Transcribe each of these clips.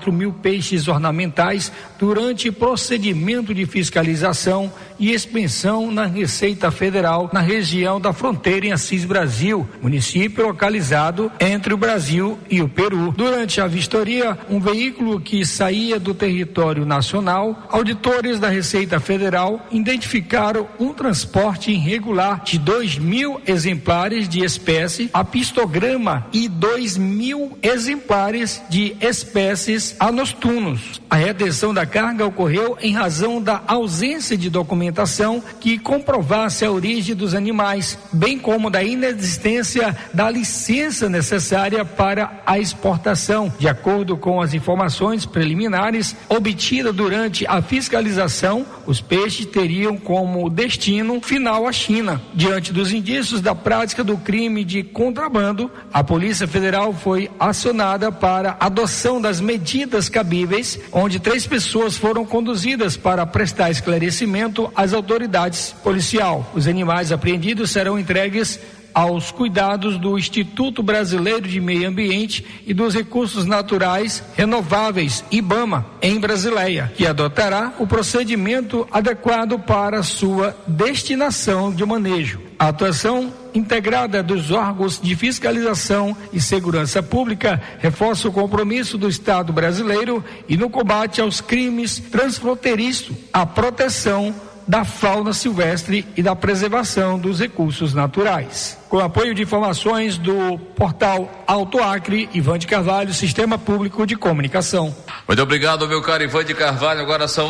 4.000 peixes ornamentais durante procedimento de fiscalização e expensão na Receita Federal na região da fronteira em Assis Brasil, município localizado entre o Brasil e o Peru. Durante a vistoria, um veículo que saía do território nacional, auditores da Receita Federal identificaram um transporte irregular de 2.000 exemplares de espécie apistograma e 2.000 exemplares de espécies anostunos. A retenção da carga ocorreu em razão da ausência de documentação que comprovasse a origem dos animais, bem como da inexistência da licença necessária para a exportação. De acordo com as informações preliminares obtidas durante a fiscalização, os peixes teriam como destino final a China. Diante dos indícios da prática do crime de contrabando, a Polícia Federal foi acionada para a adoção das medidas cabíveis, onde 3 pessoas foram conduzidas para prestar esclarecimento às autoridades policial. Os animais apreendidos serão entregues aos cuidados do Instituto Brasileiro de Meio Ambiente e dos Recursos Naturais Renováveis, IBAMA, em Brasileia, que adotará o procedimento adequado para sua destinação de manejo. A atuação integrada dos órgãos de fiscalização e segurança pública reforça o compromisso do Estado brasileiro e no combate aos crimes transfronteiriços, a proteção da fauna silvestre e da preservação dos recursos naturais. Com apoio de informações do portal Alto Acre, Ivan de Carvalho, Sistema Público de Comunicação. Muito obrigado, meu caro Ivan de Carvalho. Agora são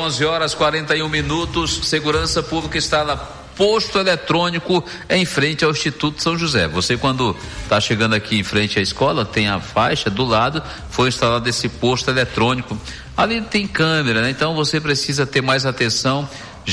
11h41. Segurança Pública está na posto eletrônico em frente ao Instituto São José. Você, quando está chegando aqui em frente à escola, tem a faixa do lado, foi instalado esse posto eletrônico. Ali tem câmera, né? Então você precisa ter mais atenção.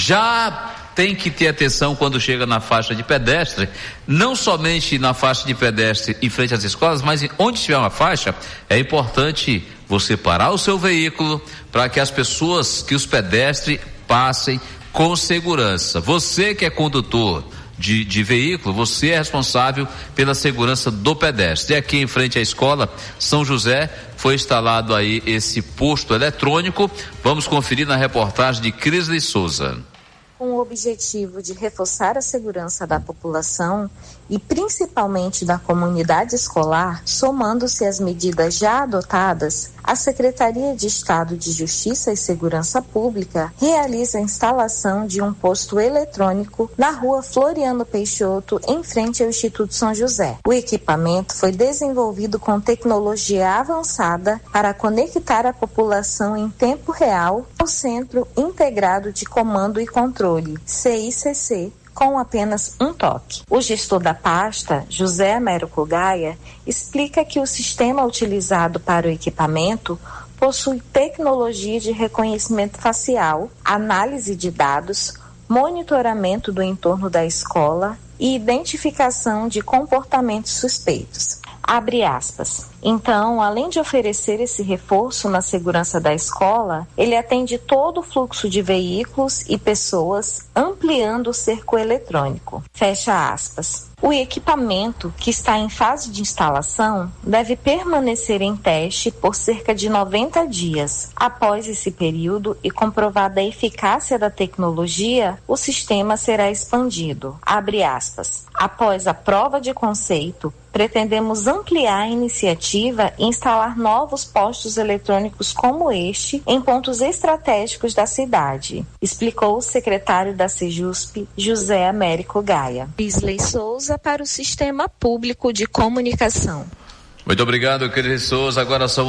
Já tem que ter atenção quando chega na faixa de pedestre, não somente na faixa de pedestre em frente às escolas, mas onde tiver uma faixa, é importante você parar o seu veículo para que as pessoas, que os pedestres passem com segurança. Você que é condutor de veículo, você é responsável pela segurança do pedestre. E aqui em frente à escola São José foi instalado aí esse posto eletrônico. Vamos conferir na reportagem de Crisley Souza. Com o objetivo de reforçar a segurança da população e principalmente da comunidade escolar, somando-se às medidas já adotadas, a Secretaria de Estado de Justiça e Segurança Pública realiza a instalação de um posto eletrônico na rua Floriano Peixoto, em frente ao Instituto São José. O equipamento foi desenvolvido com tecnologia avançada para conectar a população em tempo real ao Centro Integrado de Comando e Controle, CICC, com apenas um toque. O gestor da pasta, José Américo Gaia, explica que o sistema utilizado para o equipamento possui tecnologia de reconhecimento facial, análise de dados, monitoramento do entorno da escola e identificação de comportamentos suspeitos. Abre aspas. Então, além de oferecer esse reforço na segurança da escola, ele atende todo o fluxo de veículos e pessoas, ampliando o cerco eletrônico. Fecha aspas. O equipamento, que está em fase de instalação, deve permanecer em teste por cerca de 90 dias. Após esse período e comprovada a eficácia da tecnologia, o sistema será expandido. Abre aspas. Após a prova de conceito, pretendemos ampliar a iniciativa e instalar novos postos eletrônicos como este em pontos estratégicos da cidade, explicou o secretário da Sejusp, José Américo Gaia. Crisley Souza para o Sistema Público de Comunicação. Muito obrigado, Crisley Souza. Agora são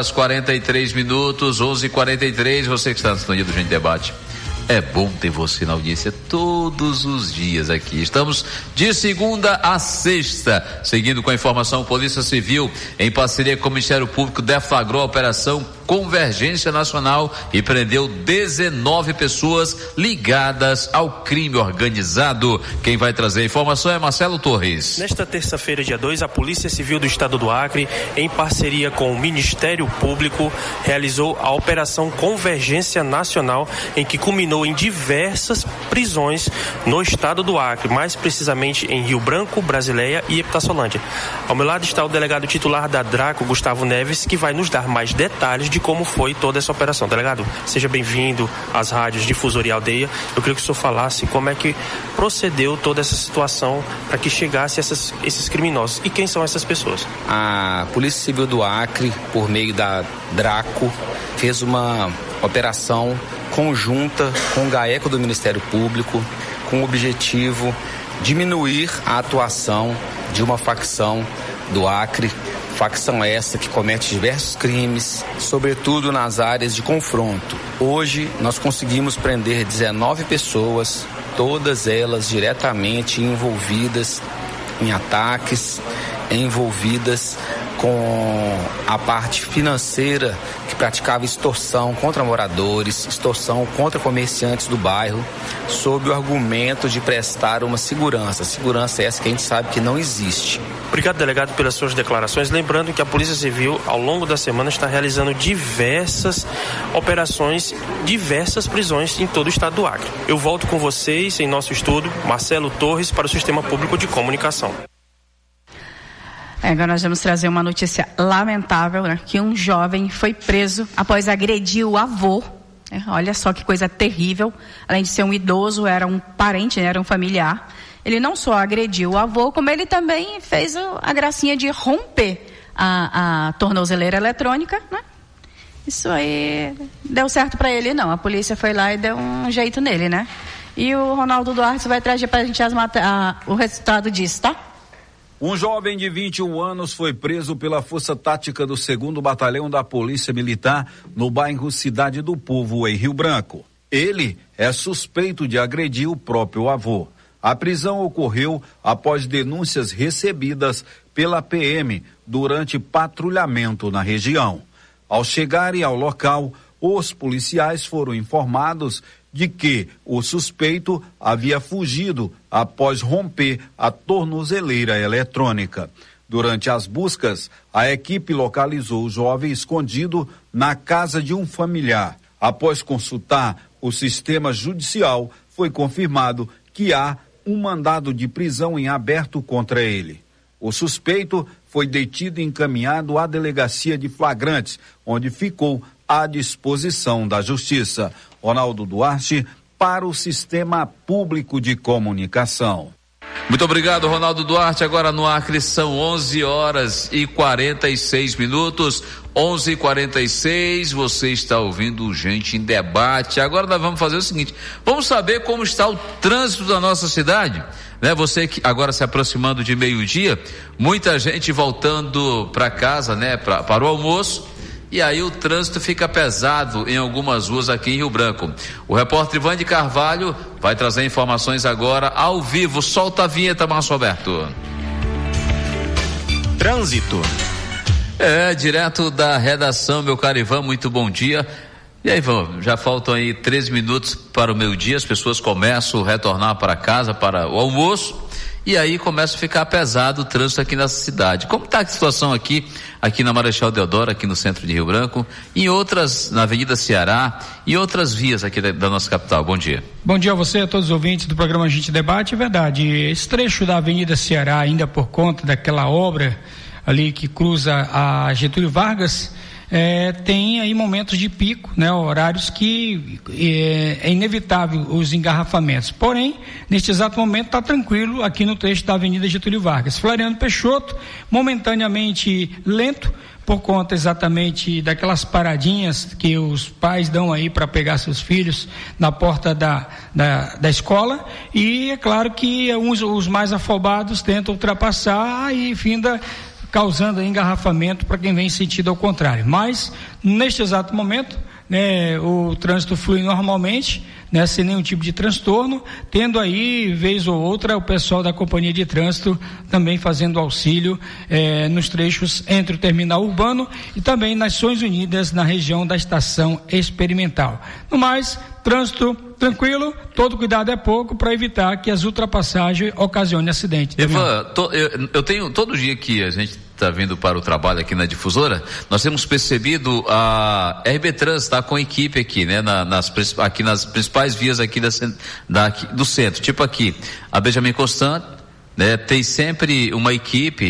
11h43, 11h43. Você que está no Sintonia do Gente Debate. É bom ter você na audiência todos os dias aqui. Estamos de segunda a sexta. Seguindo com a informação, Polícia Civil, em parceria com o Ministério Público, deflagrou a Operação Convergência Nacional e prendeu 19 pessoas ligadas ao crime organizado. Quem vai trazer a informação é Marcelo Torres. Nesta terça-feira, dia 2, a Polícia Civil do Estado do Acre, em parceria com o Ministério Público, realizou a Operação Convergência Nacional, em que culminou em diversas prisões no estado do Acre, mais precisamente em Rio Branco, Brasileia e Epitaçolândia. Ao meu lado está o delegado titular da DRACO, Gustavo Neves, que vai nos dar mais detalhes de de como foi toda essa operação. Delegado, seja bem-vindo às rádios Difusora e Aldeia. Eu queria que o senhor falasse como é que procedeu toda essa situação para que chegasse esses criminosos e quem são essas pessoas. A Polícia Civil do Acre, por meio da DRACO, fez uma operação conjunta com o GAECO do Ministério Público, com o objetivo de diminuir a atuação de uma facção do Acre, facção essa que comete diversos crimes, sobretudo nas áreas de confronto. Hoje nós conseguimos prender 19 pessoas, todas elas diretamente envolvidas em ataques, envolvidas com a parte financeira, que praticava extorsão contra moradores, extorsão contra comerciantes do bairro, sob o argumento de prestar uma segurança. Segurança essa que a gente sabe que não existe. Obrigado, delegado, pelas suas declarações. Lembrando que a Polícia Civil, ao longo da semana, está realizando diversas operações, diversas prisões em todo o estado do Acre. Eu volto com vocês em nosso estudo, Marcelo Torres, para o Sistema Público de Comunicação. Agora nós vamos trazer uma notícia lamentável, né? Que um jovem foi preso após agredir o avô. Olha só que coisa terrível. Além de ser um idoso, era um parente, né? Era um familiar. Ele não só agrediu o avô, como ele também fez a gracinha de romper a tornozeleira eletrônica, né? Isso aí deu certo para ele, não. A polícia foi lá e deu um jeito nele, né? E o Ronaldo Duarte vai trazer para a gente o resultado disso, tá? Um jovem de 21 anos foi preso pela Força Tática do 2º Batalhão da Polícia Militar no bairro Cidade do Povo, em Rio Branco. Ele é suspeito de agredir o próprio avô. A prisão ocorreu após denúncias recebidas pela PM durante patrulhamento na região. Ao chegarem ao local, os policiais foram informados de que o suspeito havia fugido após romper a tornozeleira eletrônica. Durante as buscas, a equipe localizou o jovem escondido na casa de um familiar. Após consultar o sistema judicial, foi confirmado que há um mandado de prisão em aberto contra ele. O suspeito foi detido e encaminhado à delegacia de flagrantes, onde ficou à disposição da Justiça. Ronaldo Duarte, para o Sistema Público de Comunicação. Muito obrigado, Ronaldo Duarte. Agora no Acre são 11h46. 11h46, você está ouvindo Gente em Debate. Agora nós vamos fazer o seguinte, vamos saber como está o trânsito da nossa cidade, né? Você que agora se aproximando de meio-dia, muita gente voltando para casa, né? Para o almoço. E aí o trânsito fica pesado em algumas ruas aqui em Rio Branco. O repórter Ivan de Carvalho vai trazer informações agora ao vivo. Solta a vinheta, Márcio Alberto. Trânsito. Direto da redação, meu caro Ivan, muito bom dia. E aí, Ivan, já faltam aí 13 minutos para o meio-dia, as pessoas começam a retornar para casa para o almoço. E aí começa a ficar pesado o trânsito aqui nessa cidade. Como está a situação aqui na Marechal Deodoro, aqui no centro de Rio Branco, em outras, na Avenida Ceará e outras vias aqui da nossa capital? Bom dia. Bom dia a você, a todos os ouvintes do programa Gente Debate. É verdade, esse trecho da Avenida Ceará, ainda por conta daquela obra ali que cruza a Getúlio Vargas, tem aí momentos de pico, né, horários que é inevitável os engarrafamentos. Porém, neste exato momento está tranquilo aqui no trecho da Avenida Getúlio Vargas. Floriano Peixoto, momentaneamente lento, por conta exatamente daquelas paradinhas que os pais dão aí para pegar seus filhos na porta da escola, e é claro que os mais afobados tentam ultrapassar e finda causando engarrafamento para quem vem em sentido ao contrário. Mas, neste exato momento, né, o trânsito flui normalmente, né, sem nenhum tipo de transtorno, tendo aí, vez ou outra, o pessoal da companhia de trânsito também fazendo auxílio nos trechos entre o terminal urbano e também nas Nações Unidas, na região da estação experimental. No mais, trânsito tranquilo, todo cuidado é pouco para evitar que as ultrapassagens ocasionem acidente. Ivan, eu tenho, todo dia que a gente está vindo para o trabalho aqui na Difusora, nós temos percebido a RB Trans está com equipe aqui, né, nas principais vias aqui do centro, tipo aqui, a Benjamin Constant, né, tem sempre uma equipe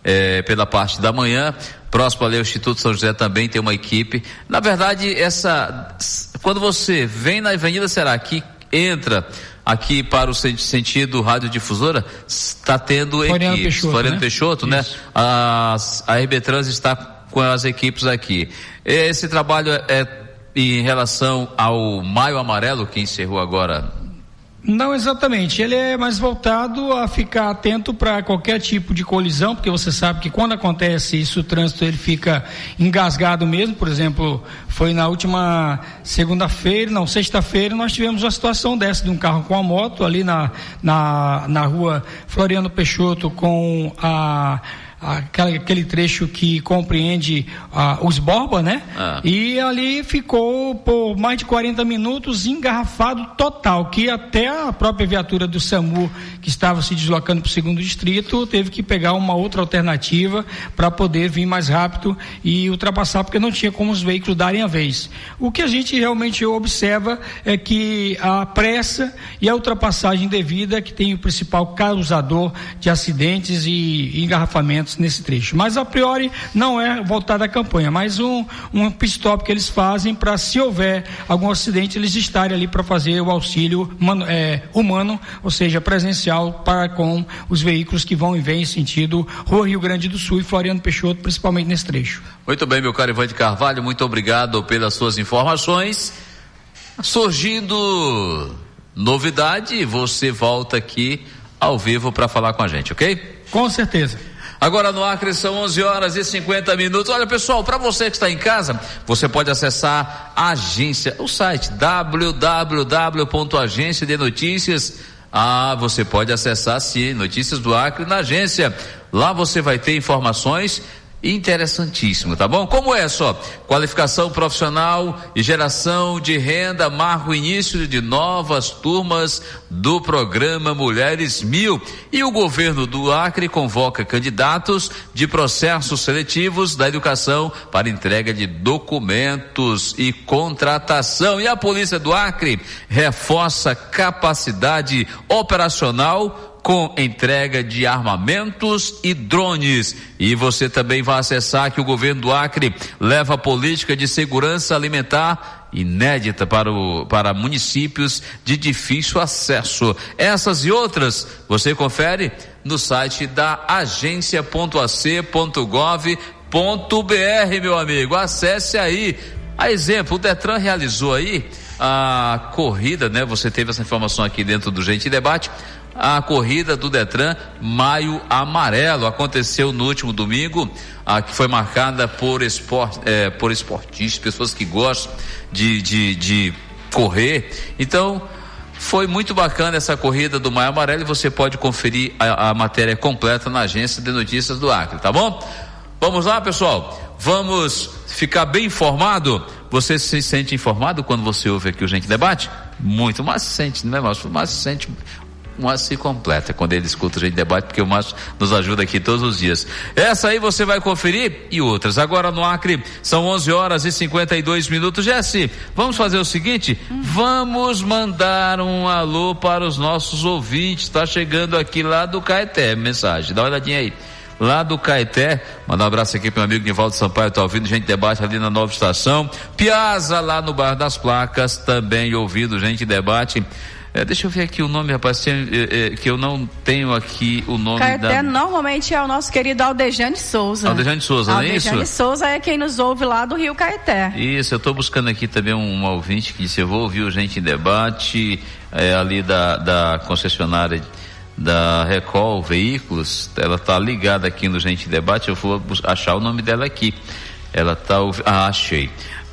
pela parte da manhã. Próximo ali ao Instituto São José também tem uma equipe. Na verdade, quando você vem na Avenida Será que entra aqui para o sentido radiodifusora, está tendo equipes. Floriano Peixoto, né? A RB Trans está com as equipes aqui. Esse trabalho é em relação ao Maio Amarelo, que encerrou agora. Não exatamente, ele é mais voltado a ficar atento para qualquer tipo de colisão, porque você sabe que quando acontece isso, o trânsito ele fica engasgado mesmo. Por exemplo, foi na última sexta-feira, nós tivemos uma situação dessa, de um carro com a moto ali na rua Floriano Peixoto, com aquele trecho que compreende os Borba, né? E ali ficou por mais de 40 minutos engarrafado total, que até a própria viatura do SAMU, que estava se deslocando para o 2º distrito, teve que pegar uma outra alternativa para poder vir mais rápido e ultrapassar, porque não tinha como os veículos darem a vez. O que a gente realmente observa é que a pressa e a ultrapassagem devida que tem o principal causador de acidentes e engarrafamentos nesse trecho, mas a priori não é voltada à campanha, mas um pit stop que eles fazem para, se houver algum acidente, eles estarem ali para fazer o auxílio humano, ou seja, presencial, para com os veículos que vão e vêm em sentido Rua Rio Grande do Sul e Floriano Peixoto, principalmente nesse trecho. Muito bem, meu caro Ivan de Carvalho, muito obrigado pelas suas informações. Surgindo novidade, você volta aqui ao vivo para falar com a gente, ok? Com certeza. Agora no Acre são 11h50. Olha, pessoal, para você que está em casa, você pode acessar a agência, o site www.agenciadenoticias. Você pode acessar sim, Notícias do Acre na agência. Lá você vai ter informações interessantíssimo, tá bom? Como é só? Qualificação profissional e geração de renda marca o início de novas turmas do programa Mulheres 1000, e o governo do Acre convoca candidatos de processos seletivos da educação para entrega de documentos e contratação. E a Polícia do Acre reforça capacidade operacional com entrega de armamentos e drones. E você também vai acessar que o governo do Acre leva a política de segurança alimentar inédita para municípios de difícil acesso. Essas e outras você confere no site da agência.ac.gov.br, meu amigo. Acesse aí. A exemplo, o Detran realizou aí a corrida, né? Você teve essa informação aqui dentro do Gente Debate. A corrida do Detran Maio Amarelo aconteceu no último domingo, que foi marcada por esportistas, pessoas que gostam de correr. Então foi muito bacana essa corrida do Maio Amarelo, e você pode conferir a matéria completa na Agência de Notícias do Acre, tá bom? Vamos lá, pessoal, vamos ficar bem informado. Você se sente informado quando você ouve aqui o Gente Debate? Muito, mas se sente, não é, Márcio? Mas se sente. O Márcio se completa quando ele escuta o Gente Debate, porque o Márcio nos ajuda aqui todos os dias. Essa aí você vai conferir e outras. Agora no Acre são 11h52. Jesse, vamos fazer o seguinte, vamos mandar um alô para os nossos ouvintes. Tá chegando aqui lá do Caeté, mensagem, dá uma olhadinha aí. Lá do Caeté, mandar um abraço aqui para o meu amigo Nivaldo Sampaio, tá ouvindo Gente Debate ali na Nova Estação. Piazza, lá no Bairro das Placas, também ouvindo Gente Debate. Deixa eu ver aqui o nome, rapaz, que eu não tenho aqui o nome. Caeté normalmente é o nosso querido Aldejane Souza. Aldejane Souza, não é isso? Aldejane Souza é quem nos ouve lá do Rio Caeté. Isso, eu estou buscando aqui também um ouvinte que disse: eu vou ouvir o Gente Debate, ali da concessionária da Recol Veículos. Ela tá ligada aqui no Gente Debate, eu vou achar o nome dela aqui. Ela tá achei.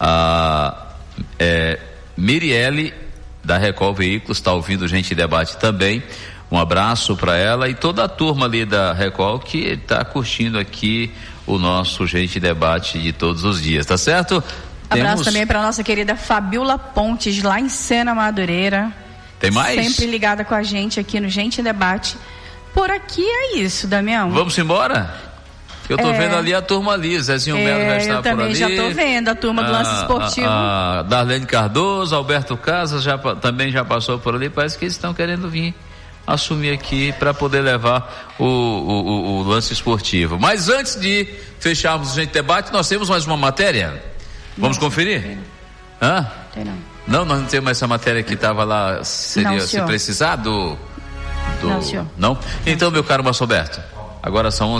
Mirielle da Recol Veículos está ouvindo Gente Debate também. Um abraço para ela e toda a turma ali da Recol que está curtindo aqui o nosso Gente Debate de todos os dias, tá certo? Abraço também para nossa querida Fabiola Pontes, lá em Sena Madureira. Tem mais? Sempre ligada com a gente aqui no Gente Debate. Por aqui é isso, Damião. Vamos embora? Eu tô vendo ali a turma ali, Zezinho Melo já está por ali. Eu também já tô vendo a turma do Lance Esportivo. Darlene Cardoso, Alberto Casas também já passou por ali, parece que eles estão querendo vir assumir aqui para poder levar o lance esportivo. Mas antes de fecharmos o Gente Debate, nós temos mais uma matéria. Vamos conferir? Hã? Não, nós não temos mais essa matéria que estava lá, se precisar do... Não, senhor. Não? Então, meu caro Márcio Alberto, agora são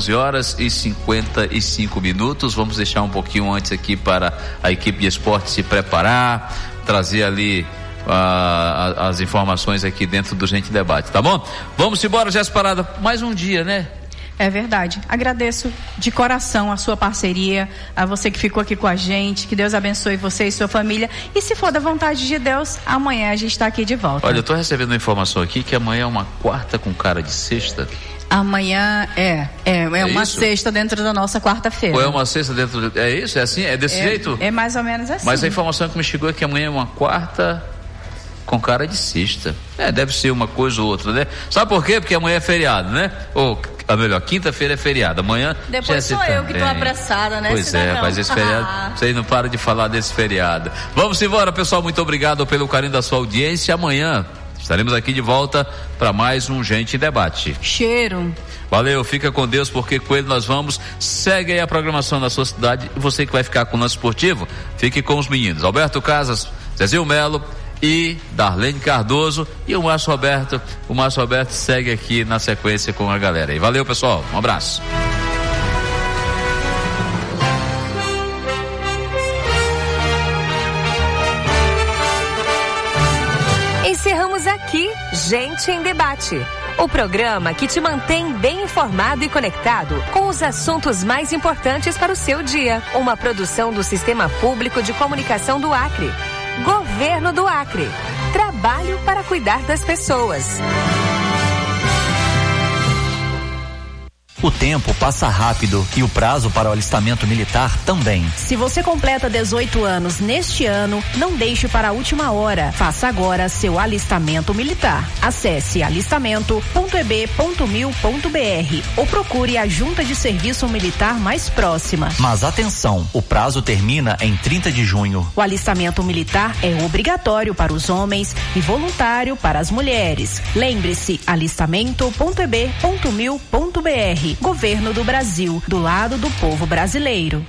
11h55, vamos deixar um pouquinho antes aqui para a equipe de esporte se preparar, trazer ali as informações aqui dentro do Gente Debate, tá bom? Vamos embora, Jéssica Parada, mais um dia, né? É verdade. Agradeço de coração a sua parceria, a você que ficou aqui com a gente, que Deus abençoe você e sua família, e se for da vontade de Deus, amanhã a gente está aqui de volta. Olha, eu tô recebendo uma informação aqui que amanhã é uma quarta com cara de sexta. Amanhã é uma sexta dentro da nossa quarta-feira. Ou é uma sexta dentro é isso? É assim? É desse jeito? É mais ou menos assim. Mas a informação que me chegou é que amanhã é uma quarta com cara de sexta. Deve ser uma coisa ou outra, né? Sabe por quê? Porque amanhã é feriado, né? Ou melhor, quinta-feira é feriado. Amanhã depois sou eu que tô apressada, né? Pois mas esse feriado, vocês não param de falar desse feriado. Vamos embora, pessoal, muito obrigado pelo carinho da sua audiência. Amanhã estaremos aqui de volta para mais um Gente Debate. Cheiro. Valeu, fica com Deus, porque com ele nós vamos. Segue aí a programação da sua cidade. E você que vai ficar com o lance esportivo, fique com os meninos Alberto Casas, Zezinho Melo e Darlene Cardoso e o Márcio Alberto. O Márcio Alberto segue aqui na sequência com a galera. E valeu, pessoal, um abraço. Encerramos aqui Gente em Debate, o programa que te mantém bem informado e conectado com os assuntos mais importantes para o seu dia. Uma produção do Sistema Público de Comunicação do Acre. Governo do Acre. Trabalho para cuidar das pessoas. O tempo passa rápido e o prazo para o alistamento militar também. Se você completa 18 anos neste ano, não deixe para a última hora. Faça agora seu alistamento militar. Acesse alistamento.eb.mil.br ou procure a Junta de Serviço Militar mais próxima. Mas atenção, o prazo termina em 30 de junho. O alistamento militar é obrigatório para os homens e voluntário para as mulheres. Lembre-se, alistamento.eb.mil.br. Governo do Brasil, do lado do povo brasileiro.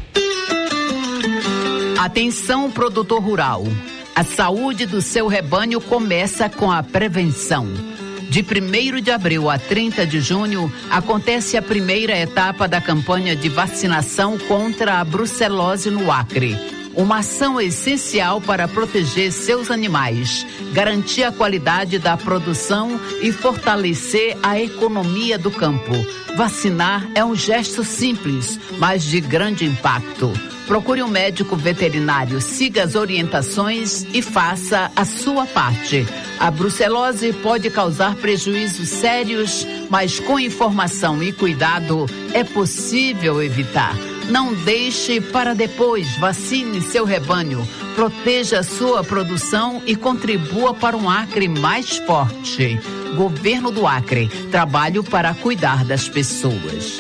Atenção, produtor rural. A saúde do seu rebanho começa com a prevenção. De 1º de abril a 30 de junho, acontece a primeira etapa da campanha de vacinação contra a brucelose no Acre. Uma ação essencial para proteger seus animais, garantir a qualidade da produção e fortalecer a economia do campo. Vacinar é um gesto simples, mas de grande impacto. Procure um médico veterinário, siga as orientações e faça a sua parte. A brucelose pode causar prejuízos sérios, mas com informação e cuidado é possível evitar. Não deixe para depois, vacine seu rebanho, proteja sua produção e contribua para um Acre mais forte. Governo do Acre, trabalho para cuidar das pessoas.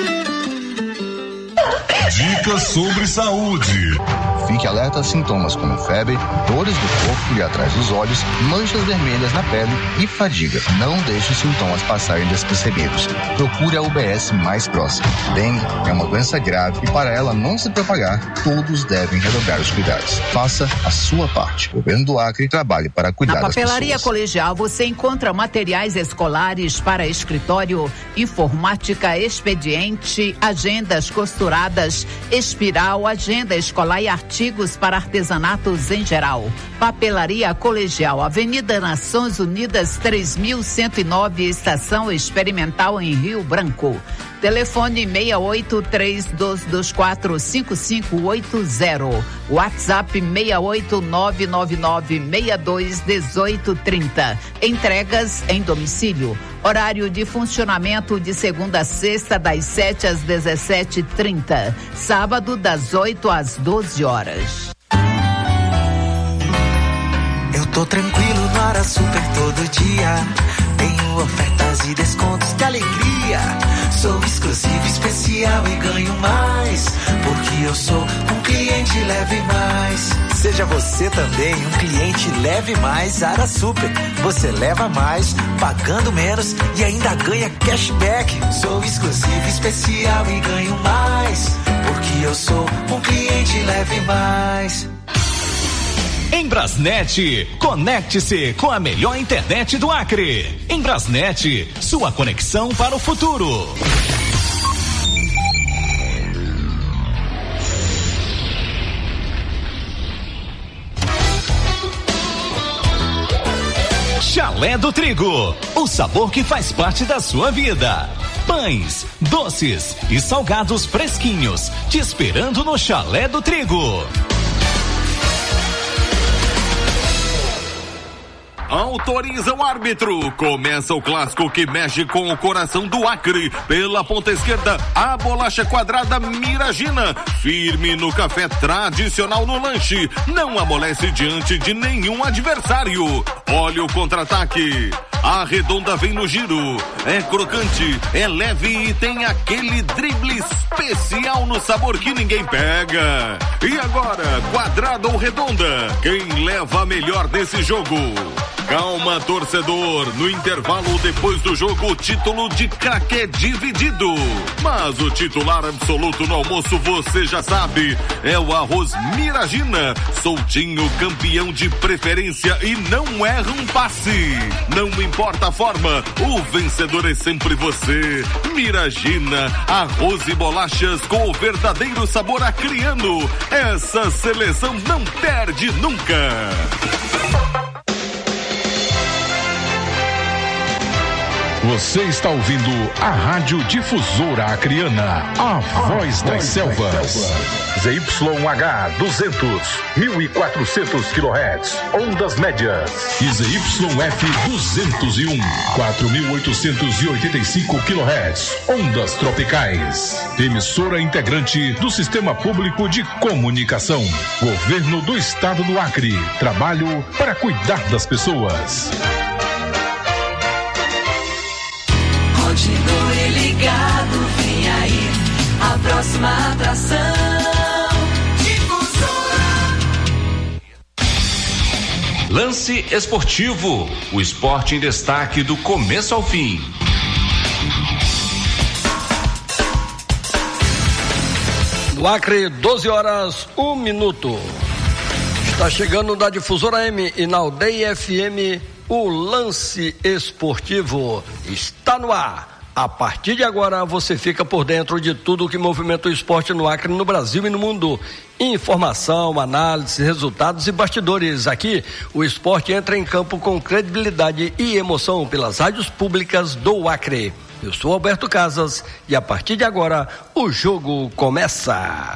Dicas sobre saúde. Fique alerta a sintomas como febre, dores do corpo e atrás dos olhos, manchas vermelhas na pele e fadiga. Não deixe os sintomas passarem despercebidos. Procure a UBS mais próxima. Dengue é uma doença grave e para ela não se propagar, todos devem redobrar os cuidados. Faça a sua parte. Governo do Acre, trabalhe para cuidar das pessoas. Na Papelaria Colegial você encontra materiais escolares para escritório, informática, expediente, agendas costuradas, espiral, agenda escolar e artigos para artesanatos em geral. Papelaria Colegial, Avenida Nações Unidas 3109, Estação Experimental em Rio Branco. Telefone 6832245580. WhatsApp 68999621830. Entregas em domicílio. Horário de funcionamento de segunda a sexta das 7 às 17h30. Sábado das 8 às 12 horas. Eu tô tranquilo no Ara Super todo dia. Tenho ofertas e descontos de alegria. Sou exclusivo, especial e ganho mais. Porque eu sou um cliente leve mais. Seja você também um cliente Leve Mais Ara Super. Você leva mais, pagando menos e ainda ganha cashback. Sou exclusivo, especial e ganho mais, porque eu sou um cliente Leve Mais. Em Brasnet, conecte-se com a melhor internet do Acre. Em Brasnet, sua conexão para o futuro. Chalé do Trigo, o sabor que faz parte da sua vida. Pães, doces e salgados fresquinhos, te esperando no Chalé do Trigo. Autoriza o árbitro. Começa o clássico que mexe com o coração do Acre. Pela ponta esquerda, a bolacha quadrada Miragina. Firme no café tradicional no lanche. Não amolece diante de nenhum adversário. Olha o contra-ataque. A redonda vem no giro. É crocante, é leve e tem aquele drible especial no sabor que ninguém pega. E agora, quadrada ou redonda? Quem leva a melhor nesse jogo? Calma, torcedor. No intervalo depois do jogo, o título de craque é dividido. Mas o titular absoluto no almoço, você já sabe, é o arroz Miragina. Soltinho, campeão de preferência e não erra um passe. Não importa a forma, o vencedor é sempre você. Miragina, arroz e bolachas com o verdadeiro sabor acreano. Essa seleção não perde nunca. Você está ouvindo a Rádio Difusora Acreana, a voz das selvas. ZYH 200, 1400 kHz, ondas médias. E ZYF 201, 4885 kHz, ondas tropicais. Emissora integrante do Sistema Público de Comunicação. Governo do Estado do Acre. Trabalho para cuidar das pessoas. Continue ligado, vem aí a próxima atração. Difusora. Lance Esportivo, o esporte em destaque do começo ao fim. No Acre, 12h01. Está chegando da Difusora M e na Aldeia FM. O Lance Esportivo está no ar. A partir de agora você fica por dentro de tudo que movimenta o esporte no Acre, no Brasil e no mundo. Informação, análise, resultados e bastidores. Aqui o esporte entra em campo com credibilidade e emoção pelas rádios públicas do Acre. Eu sou Alberto Casas e a partir de agora o jogo começa.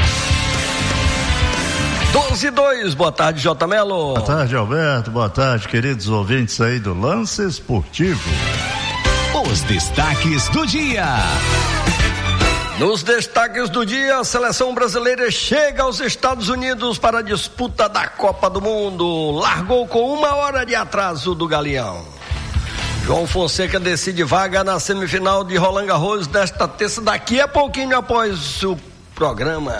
12:02, boa tarde, J. Melo. Boa tarde, Alberto, boa tarde, queridos ouvintes aí do Lance Esportivo. Os destaques do dia. Nos destaques do dia, a seleção brasileira chega aos Estados Unidos para a disputa da Copa do Mundo. Largou com 1 hora de atraso do Galeão. João Fonseca decide vaga na semifinal de Roland Garros desta terça, daqui a pouquinho após o programa.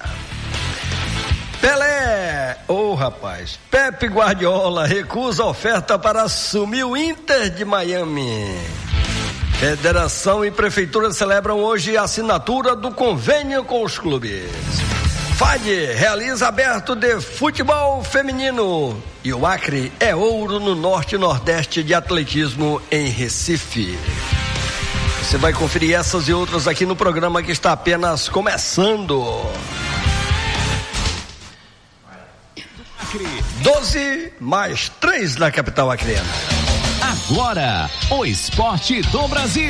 Pelé, rapaz, Pepe Guardiola recusa a oferta para assumir o Inter de Miami. Federação e Prefeitura celebram hoje a assinatura do convênio com os clubes. FAD realiza aberto de futebol feminino e o Acre é ouro no Norte e Nordeste de atletismo em Recife. Você vai conferir essas e outras aqui no programa que está apenas começando. 12+3 na capital acreana. Agora, o esporte do Brasil.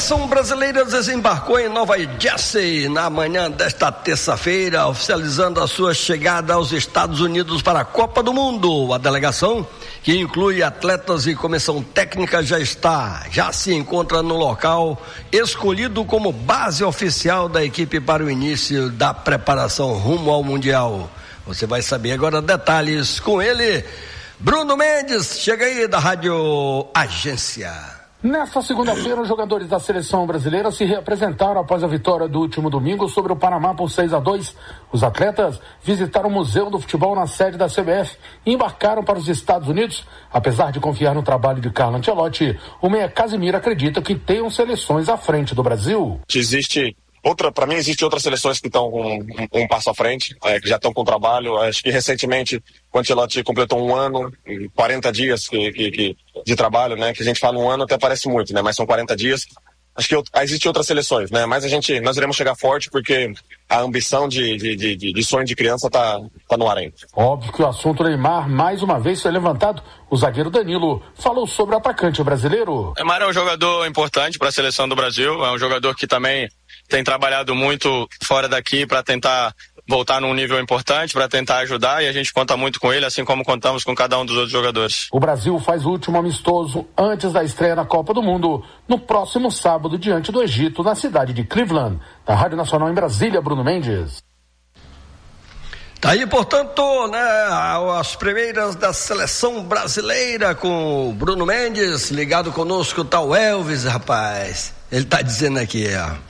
seleção brasileira desembarcou em Nova Jersey na manhã desta terça-feira, oficializando a sua chegada aos Estados Unidos para a Copa do Mundo. A delegação, que inclui atletas e comissão técnica, já se encontra no local escolhido como base oficial da equipe para o início da preparação rumo ao Mundial. Você vai saber agora detalhes com ele, Bruno Mendes. Chega aí da Rádio Agência. Nesta segunda-feira, os jogadores da seleção brasileira se reapresentaram após a vitória do último domingo sobre o Panamá por 6-2. Os atletas visitaram o Museu do Futebol na sede da CBF e embarcaram para os Estados Unidos. Apesar de confiar no trabalho de Carlo Ancelotti, o meia Casimiro acredita que tenham seleções à frente do Brasil. Para mim, existem outras seleções que estão com um passo à frente, que já estão com trabalho. Acho que recentemente o Ancelotti completou 1 ano, 40 dias de trabalho, né? Que a gente fala 1 ano até parece muito, né? Mas são 40 dias. Acho que existem outras seleções, né? Mas nós iremos chegar forte porque a ambição de sonho de criança tá no ar ainda. Óbvio que o assunto Neymar mais uma vez foi levantado. O zagueiro Danilo falou sobre o atacante brasileiro. Neymar é um jogador importante para a seleção do Brasil, é um jogador que também tem trabalhado muito fora daqui para tentar voltar num nível importante, para tentar ajudar, e a gente conta muito com ele, assim como contamos com cada um dos outros jogadores. O Brasil faz o último amistoso antes da estreia na Copa do Mundo, no próximo sábado, diante do Egito, na cidade de Cleveland. Da Rádio Nacional em Brasília, Bruno Mendes. Tá aí, portanto, né, as primeiras da seleção brasileira com o Bruno Mendes, ligado conosco tá o Elvis, rapaz. Ele tá dizendo aqui, ó.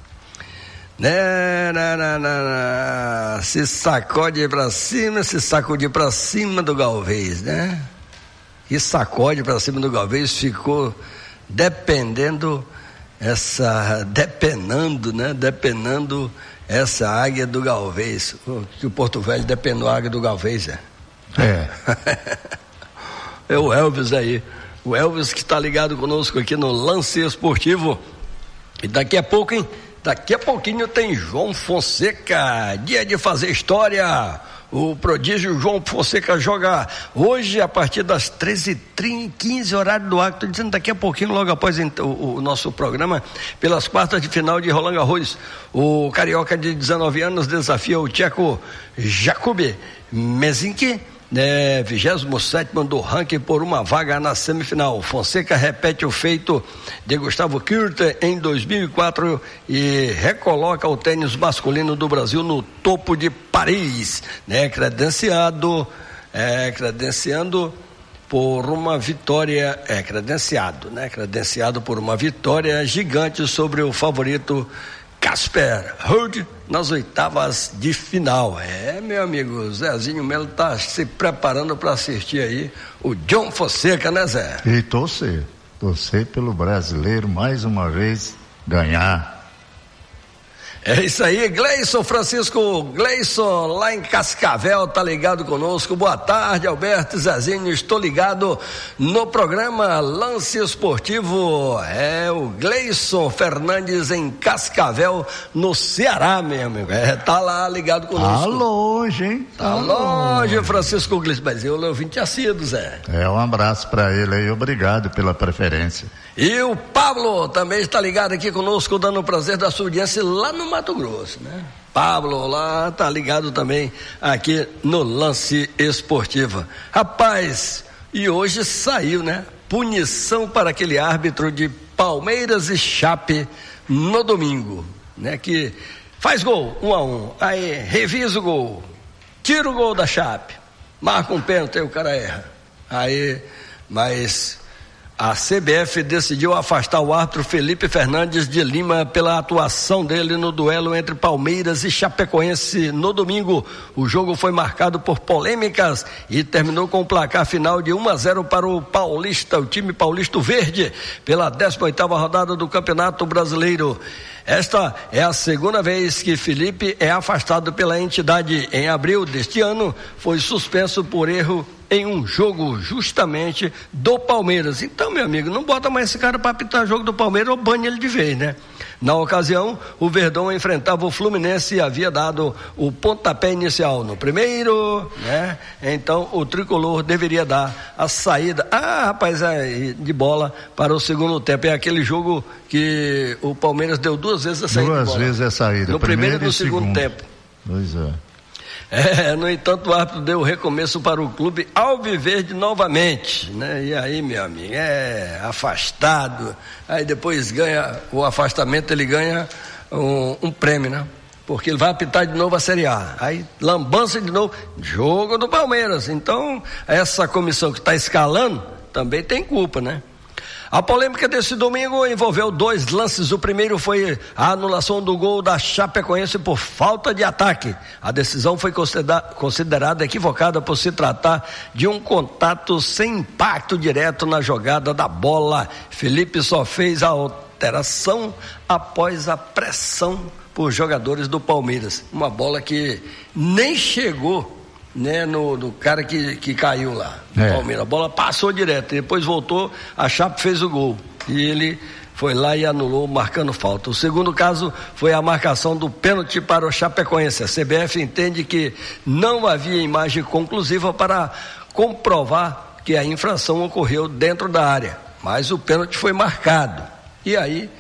Se sacode pra cima, se sacudir pra cima do Galvez, né? E sacode pra cima do Galvez, ficou depenando essa águia do Galvez. Que o Porto Velho depenou a águia do Galvez, É o Elvis aí. O Elvis que está ligado conosco aqui no Lance Esportivo. E daqui a pouco, hein? Daqui a pouquinho tem João Fonseca, dia de fazer história. O prodígio João Fonseca joga hoje a partir das 13h15, horário do Acre. Estou dizendo daqui a pouquinho, logo após o nosso programa, pelas quartas de final de Roland Garros. O carioca de 19 anos desafia o tcheco Jakub Mezinki, 27º do ranking por uma vaga na semifinal. Fonseca repete o feito de Gustavo Kuerten em 2004 e recoloca o tênis masculino do Brasil no topo de Paris, credenciando por uma vitória, credenciado por uma vitória gigante sobre o favorito Casper Ruud nas oitavas de final. Meu amigo, Zezinho Melo tá se preparando para assistir aí o João Fonseca, né, Zé? E torcer pelo brasileiro mais uma vez ganhar. É isso aí, Gleison lá em Cascavel, tá ligado conosco. Boa tarde, Alberto e Zezinho, estou ligado no programa Lance Esportivo. É o Gleison Fernandes em Cascavel, no Ceará, meu amigo. Tá lá ligado conosco. Tá longe, hein? Tá longe, Francisco Gleison, mas eu ouvinte assíduo, Zé. Um abraço pra ele aí, obrigado pela preferência. E o Pablo também está ligado aqui conosco, dando o prazer da sua audiência lá no Mato Grosso, né? Pablo lá tá ligado também aqui no Lance Esportivo. Rapaz, e hoje saiu, né? Punição para aquele árbitro de Palmeiras e Chape no domingo, né? Que faz gol, 1-1, aí revisa o gol, tira o gol da Chape, marca um pênalti, aí o cara erra. Aí, mas a CBF decidiu afastar o árbitro Felipe Fernandes de Lima pela atuação dele no duelo entre Palmeiras e Chapecoense no domingo. O jogo foi marcado por polêmicas e terminou com o placar final de 1-0 para o Paulista, o time Paulista Verde, pela 18ª rodada do Campeonato Brasileiro. Esta é a segunda vez que Felipe é afastado pela entidade. Em abril deste ano, foi suspenso por erro em um jogo justamente do Palmeiras. Então, meu amigo, não bota mais esse cara para apitar jogo do Palmeiras ou bane ele de vez, né? Na ocasião, o Verdão enfrentava o Fluminense e havia dado o pontapé inicial no primeiro, né? Então o tricolor deveria dar a saída, de bola para o segundo tempo. É aquele jogo que o Palmeiras deu 2 vezes a saída. 2 vezes a saída. No primeiro e no segundo tempo. Pois é. No entanto, o árbitro deu o recomeço para o clube alviverde novamente, né? E aí, meu amigo, afastado, aí depois ganha o afastamento, ele ganha um prêmio, né? Porque ele vai apitar de novo a Série A, aí lambança de novo, jogo do Palmeiras. Então, essa comissão que está escalando também tem culpa, né? A polêmica desse domingo envolveu 2 lances. O primeiro foi a anulação do gol da Chapecoense por falta de ataque. A decisão foi considerada equivocada por se tratar de um contato sem impacto direto na jogada da bola. Felipe só fez a alteração após a pressão por jogadores do Palmeiras. Uma bola que nem chegou, né, no cara que caiu lá no Palmeiras. A bola passou direto, depois voltou, a Chape fez o gol e ele foi lá e anulou, marcando falta. O segundo caso foi a marcação do pênalti para o Chapecoense. A CBF entende que não havia imagem conclusiva para comprovar que a infração ocorreu dentro da área, mas o pênalti foi marcado. E aí,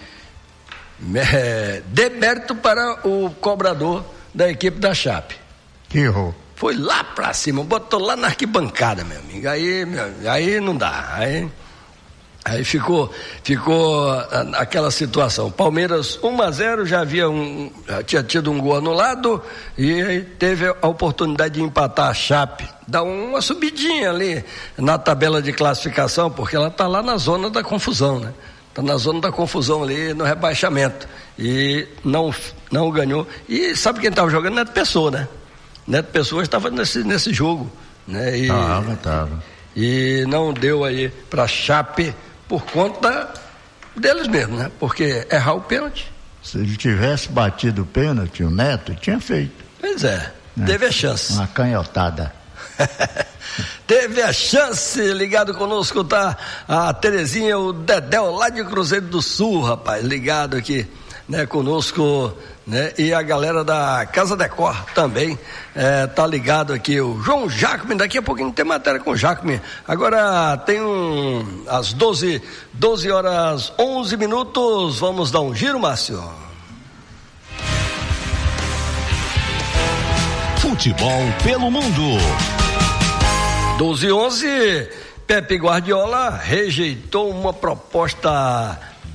demérito para o cobrador da equipe da Chape. Que errou. Foi lá pra cima, botou lá na arquibancada, meu amigo. Aí não dá. Aí ficou aquela situação. Palmeiras 1-0, já tinha tido um gol anulado e aí teve a oportunidade de empatar a Chape. Dá uma subidinha ali na tabela de classificação, porque ela tá lá na zona da confusão, né? Tá na zona da confusão ali no rebaixamento. E não ganhou. E sabe quem tava jogando? Neto Pessoa, né? Neto Pessoa estava nesse jogo, né? Tava. E não deu aí para Chape por conta deles mesmos, né? Porque errar o pênalti. Se ele tivesse batido o pênalti, o Neto tinha feito. Pois é, teve a chance. Uma canhotada. Teve a chance, ligado conosco tá a Terezinha, o Dedéu lá de Cruzeiro do Sul, rapaz, ligado aqui, né, conosco, né, e a galera da Casa Decor também tá ligado aqui, o João Jacome. Daqui a pouquinho tem matéria com o Jacome. Agora tem às 12 horas 11 minutos, vamos dar um giro, Márcio. Futebol pelo mundo. 12:11, Pepe Guardiola rejeitou uma proposta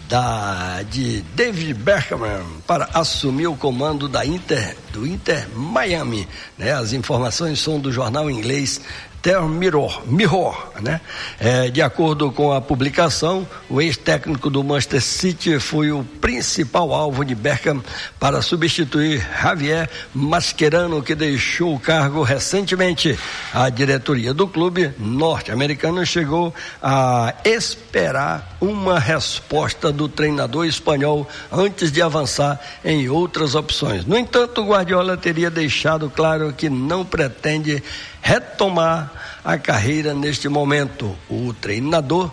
de David Beckham para assumir o comando do Inter Miami, né? As informações são do jornal inglês The Mirror, né? De acordo com a publicação, o ex-técnico do Manchester City foi o principal alvo de Beckham para substituir Javier Mascherano, que deixou o cargo recentemente. A diretoria do clube norte-americano chegou a esperar uma resposta do treinador espanhol antes de avançar em outras opções. No entanto, o Guardiola teria deixado claro que não pretende retomar a carreira neste momento. O treinador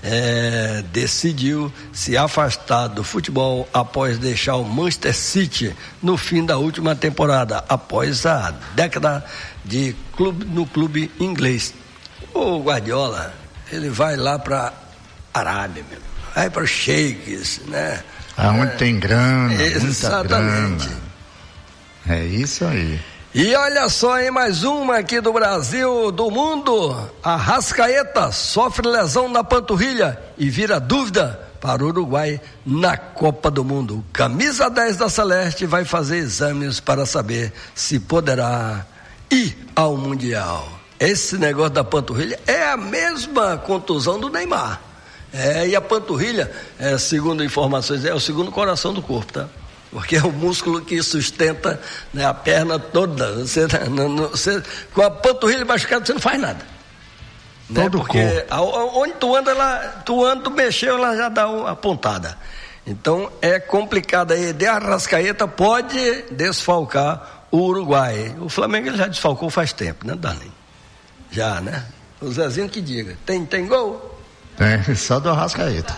decidiu se afastar do futebol após deixar o Manchester City no fim da última temporada, após a década no clube inglês. O Guardiola, ele vai lá para Arábia, vai para os sheiks, né? Aonde tem grana, exatamente. Muita grana. É isso aí. E olha só, hein, mais uma aqui do Brasil, do mundo. Arrascaeta sofre lesão na panturrilha e vira dúvida para o Uruguai na Copa do Mundo. Camisa 10 da Celeste vai fazer exames para saber se poderá ir ao Mundial. Esse negócio da panturrilha é a mesma contusão do Neymar. E a panturrilha, segundo informações, é o segundo coração do corpo, tá? Porque é o músculo que sustenta, né, a perna toda. Você, com a panturrilha machucada, você não faz nada. Né? Porque onde tu anda, tu mexeu, ela já dá uma pontada. Então é complicado aí. De Arrascaeta pode desfalcar o Uruguai. O Flamengo ele já desfalcou faz tempo, né, Darlene? Já, né? O Zezinho que diga. Tem gol? Tem, só do Arrascaeta.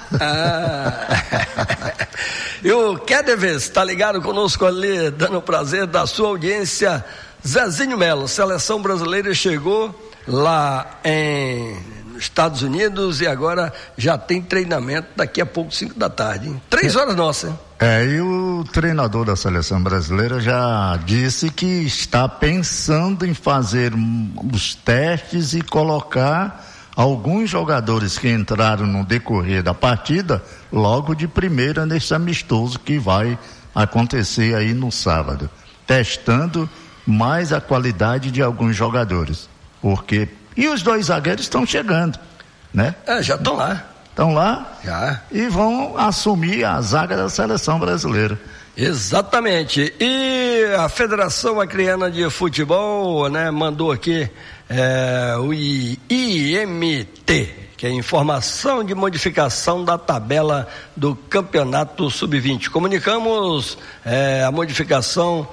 E o Kedeves está ligado conosco ali, dando o prazer da sua audiência. Zezinho Melo, seleção brasileira chegou lá nos Estados Unidos e agora já tem treinamento daqui a pouco, 5 da tarde, hein? 3 horas nossa, hein? E o treinador da seleção brasileira já disse que está pensando em fazer os testes e colocar alguns jogadores que entraram no decorrer da partida logo de primeira nesse amistoso que vai acontecer aí no sábado, testando mais a qualidade de alguns jogadores, e os 2 zagueiros estão chegando, né? Já estão lá. Estão lá já. E vão assumir a zaga da seleção brasileira. Exatamente. E a Federação Acreana de Futebol, né, mandou aqui o IMT, que é Informação de Modificação da Tabela do Campeonato Sub-20. Comunicamos a modificação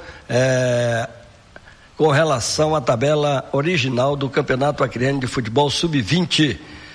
com relação à tabela original do Campeonato Acreano de Futebol Sub-20.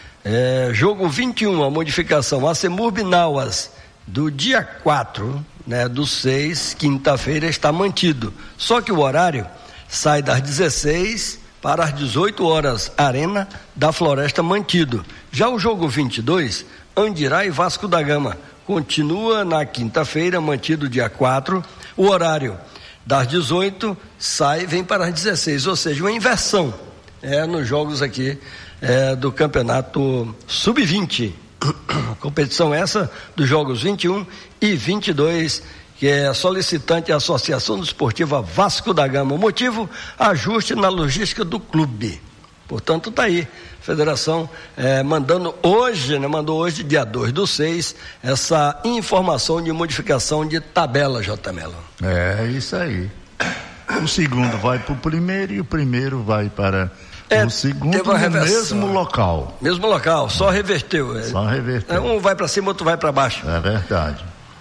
Jogo 21, a modificação. Acemur Binauas, do dia 4, né, do 6, quinta-feira, está mantido. Só que o horário sai das 16 para as 18 horas, Arena da Floresta mantido. Já o jogo 22, Andirá e Vasco da Gama, continua na quinta-feira, mantido dia 4. O horário das 18 vem para as 16, ou seja, uma inversão nos jogos aqui do Campeonato Sub-20. Competição essa dos jogos 21 e 22, que é solicitante a Associação Desportiva Vasco da Gama. O motivo, ajuste na logística do clube. Portanto, tá aí, Federação mandou hoje, dia 2 do 6, essa informação de modificação de tabela, J. Melo. Isso aí. O segundo vai para o primeiro e o primeiro vai para o segundo no mesmo local. Mesmo local, só reverteu. Só reverteu. Um vai para cima, outro vai para baixo. É verdade.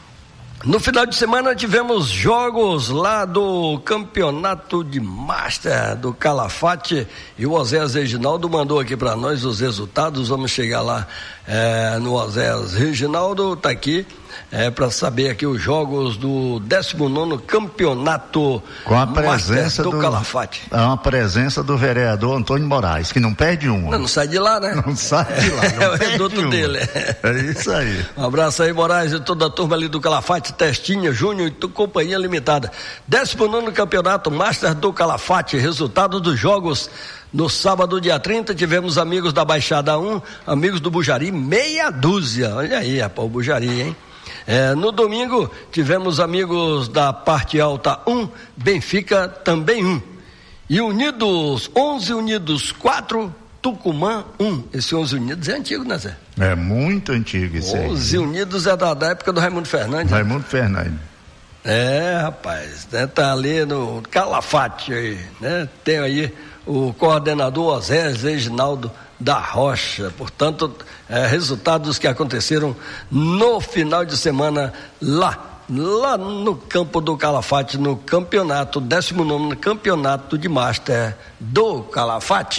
No final de semana tivemos jogos lá do campeonato de Master do Calafate e o Oséias Reginaldo mandou aqui para nós os resultados. Vamos chegar lá no Oséias Reginaldo, tá aqui para saber aqui os jogos do 19º campeonato com a presença do Calafate. A presença do vereador Antônio Moraes, que não perde uma. Não sai de lá, né? Não sai de lá. É o reduto dele. É isso aí. Um abraço aí, Moraes, e toda a turma ali do Calafate, Testinha, Júnior e Companhia Limitada. 19º campeonato Master do Calafate, resultado dos jogos. No sábado, dia 30, tivemos amigos da Baixada 1, amigos do Bujari, meia dúzia. Olha aí, rapaz, o Bujari, hein? No domingo, tivemos amigos da Parte Alta 1, Benfica também 1. E Unidos, 11 Unidos 4, Tucumã 1. Esse 11 Unidos é antigo, né, Zé? É muito antigo esse 11 Unidos é da época do Raimundo Fernandes. Raimundo Fernandes. Rapaz, né, tá ali no Calafate aí, né? Tem aí o coordenador Oséias Reginaldo da Rocha. Portanto, resultados que aconteceram no final de semana lá no campo do Calafate, no campeonato, 19º campeonato de Master do Calafate.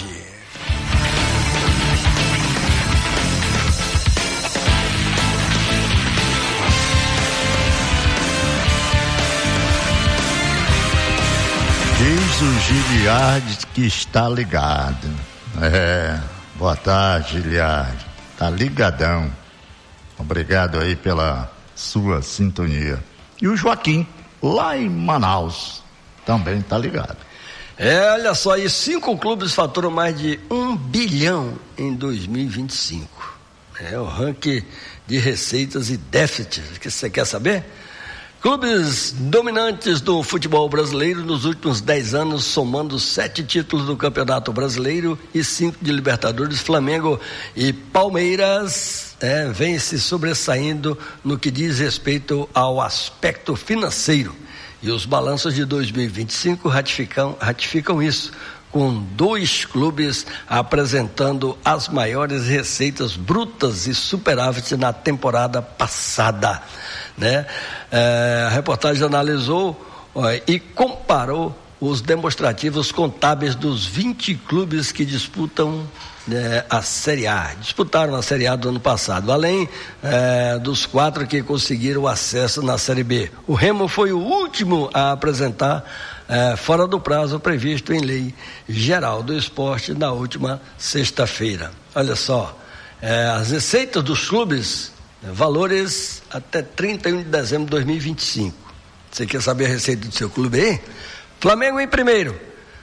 Diz o Giliardi que está ligado. Boa tarde, Giliardi. Tá ligadão. Obrigado aí pela sua sintonia. E o Joaquim, lá em Manaus, também tá ligado. Olha só aí, 5 clubes faturam mais de 1 bilhão em 2025. O ranking de receitas e déficit, que você quer saber? Clubes dominantes do futebol brasileiro nos últimos 10 anos, somando 7 títulos do Campeonato Brasileiro e 5 de Libertadores. Flamengo e Palmeiras vêm se sobressaindo no que diz respeito ao aspecto financeiro. E os balanços de 2025 ratificam isso, com 2 clubes apresentando as maiores receitas brutas e superávit na temporada passada, né? A reportagem analisou e comparou os demonstrativos contábeis dos 20 clubes que disputam a Série A. Disputaram a Série A do ano passado, além dos 4 que conseguiram acesso na Série B. O Remo foi o último a apresentar fora do prazo previsto em lei geral do esporte na última sexta-feira. Olha só, as receitas dos clubes, valores até 31 de dezembro de 2025. Você quer saber a receita do seu clube aí? Flamengo em primeiro,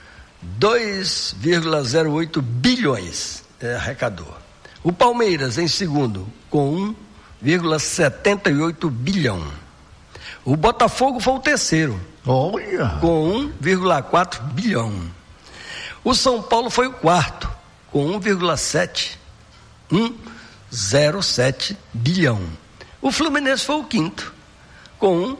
2,08 bilhões arrecadou. O Palmeiras em segundo, com 1,78 bilhão. O Botafogo foi o terceiro, com 1,4 bilhão. O São Paulo foi o quarto, com 1,07 bilhão. O Fluminense foi o quinto, com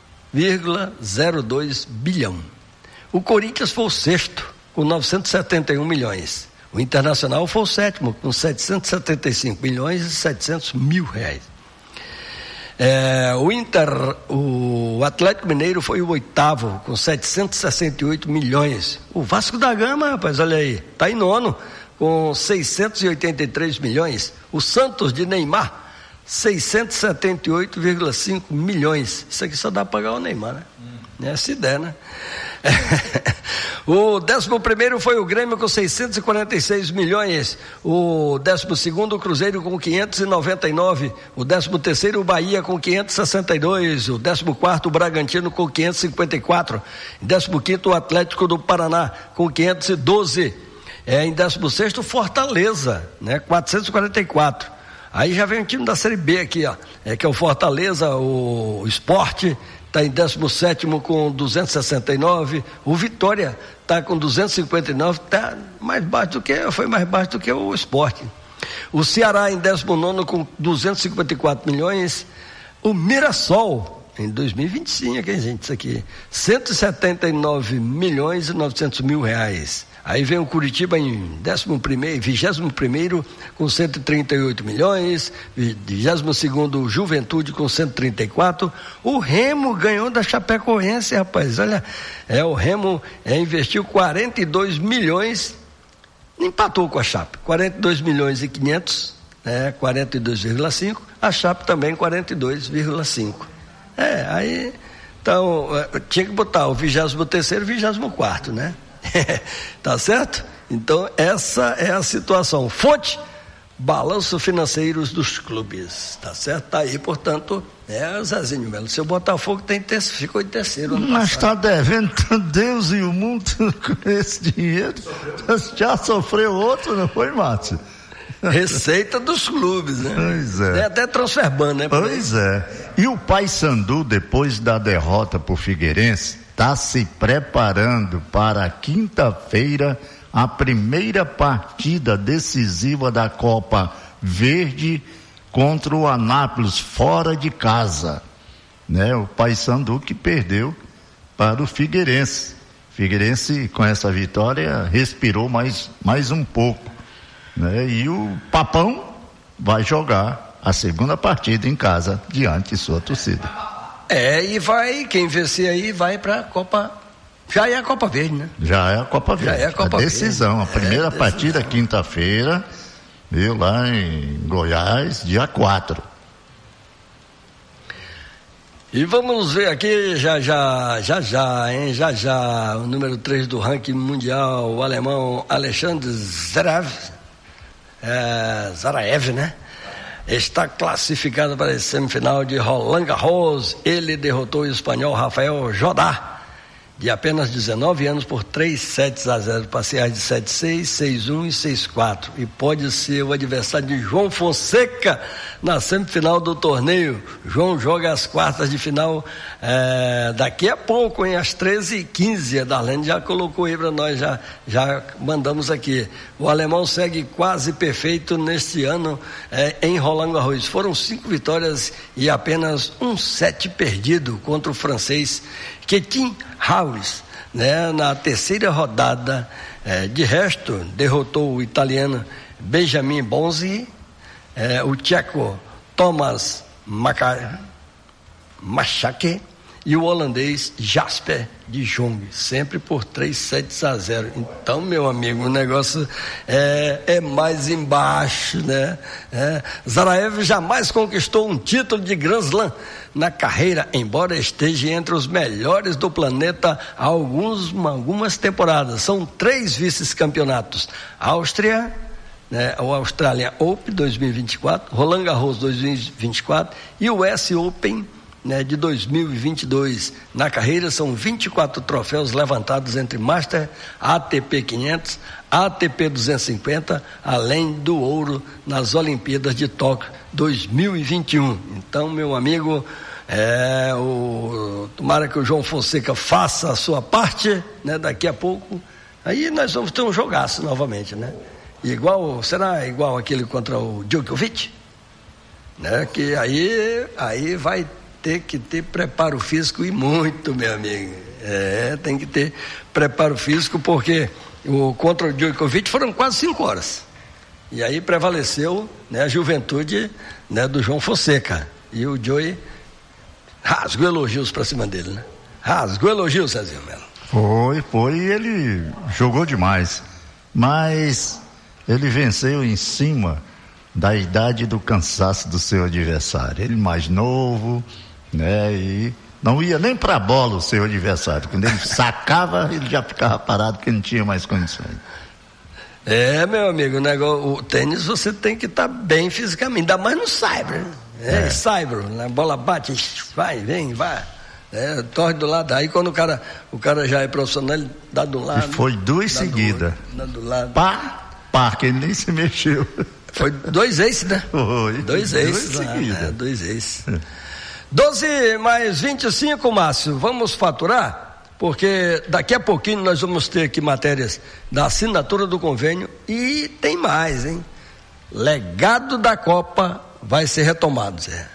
1,02 bilhão. O Corinthians foi o sexto, com 971 milhões. O Internacional foi o sétimo, com 775 milhões e 700 mil reais. O Atlético Mineiro foi o oitavo, com 768 milhões. O Vasco da Gama, rapaz, olha aí, está em nono, com 683 milhões. O Santos de Neymar, 678,5 milhões. Isso aqui só dá para pagar o Neymar, né? Se der, né? O 11º foi o Grêmio com 646 milhões. O 12º o Cruzeiro com 599. O 13º o Bahia com 562. O 14º o Bragantino com 554. Em 15º o Atlético do Paraná com 512. Em 16º Fortaleza, né? 444. Aí já vem o time da Série B aqui, ó. Que é o Fortaleza, o Sport está em 17º com 269, o Vitória está com 259, foi mais baixo do que o Sport. O Ceará em 19º com 254 milhões, o Mirassol em 2025, hein, gente, isso aqui, 179 milhões e 900 mil reais. Aí vem o Curitiba em 21º com 138 milhões, 22º o Juventude com 134. O Remo ganhou da Chapecoense, rapaz, olha, o Remo investiu 42 milhões, empatou com a Chape, 42 milhões e 500, 42,5, a Chape também 42,5. Aí, então, tinha que botar o 23º e o 24º, né? Tá certo? Então essa é a situação. Fonte, balanço financeiros dos clubes, tá certo? Tá aí, portanto, Zezinho Melo, seu Botafogo ficou em terceiro ano mas está devendo Deus e o mundo com esse dinheiro. Já sofreu outro, não foi, Márcio? Receita dos clubes, né? Pois é. Até transferbando, né? Pois é. E o Paysandu, depois da derrota pro Figueirense, está se preparando para quinta-feira a primeira partida decisiva da Copa Verde contra o Anápolis, fora de casa, né? O Paysandu que perdeu para o Figueirense. Figueirense, com essa vitória, respirou mais um pouco, né? E o Papão vai jogar a segunda partida em casa diante de sua torcida. Quem vencer aí vai para a Copa. Já é a Copa Verde, né? Já é a Copa Verde. Já é a Copa decisão. Verde. A primeira partida, quinta-feira, lá em Goiás, dia 4. E vamos ver aqui já, o número 3 do ranking mundial, o alemão Alexander Zverev, né? Está classificado para a semifinal de Roland Garros. Ele derrotou o espanhol Rafael Jodá, de apenas 19 anos, por 3-0, parciais de 7-6, 6-1 e 6-4. E pode ser o adversário de João Fonseca na semifinal do torneio. João joga as quartas de final daqui a pouco, às 13h15. A Darlene já colocou aí para nós, já mandamos aqui. O alemão segue quase perfeito neste ano em Roland Garros. Foram 5 vitórias e apenas um set perdido contra o francês Quentin Hawes, né? Na terceira rodada. De resto, derrotou o italiano Benjamin Bonzi, o tcheco Tomas Machake e o holandês Jasper de Jong, sempre por 3-0. Então, meu amigo, o negócio é mais embaixo, né? Zverev jamais conquistou um título de Grand Slam na carreira, embora esteja entre os melhores do planeta há algumas temporadas. São 3 vice-campeonatos: Áustria, né, o Australian Open 2024, Roland Garros 2024 e o US Open, né, de 2022. Na carreira são 24 troféus levantados entre Master, ATP 500, ATP 250, além do ouro nas Olimpíadas de Tóquio 2021. Então, meu amigo, tomara que o João Fonseca faça a sua parte, né, daqui a pouco, aí nós vamos ter um jogaço novamente, né? Será igual aquele contra o Djokovic, né? Que aí vai ter que ter preparo físico e muito, meu amigo. Tem que ter preparo físico, porque contra o Djokovic foram quase 5 horas. E aí prevaleceu, né, a juventude, né, do João Fonseca. E o Joey rasgou elogios pra cima dele, né? Rasgou elogios, Cezinho Melo. Foi, e ele jogou demais. Mas ele venceu em cima da idade do cansaço do seu adversário. Ele mais novo, né? E não ia nem pra bola o seu adversário. Quando ele sacava, ele já ficava parado, porque não tinha mais condições. Meu amigo, o tênis você tem que estar bem fisicamente, ainda mais no cyber, né? Cyber, a bola bate, vai, vem, vai, torre do lado. Aí quando o cara já é profissional, ele dá do lado. E foi 2 seguidas. Dá do lado. Que ele nem se mexeu. Foi 2 aces, né? Foi. 2 aces. 2 aces. 12+25, Márcio, vamos faturar? Porque daqui a pouquinho nós vamos ter aqui matérias da assinatura do convênio e tem mais, hein? Legado da Copa vai ser retomado, Zé.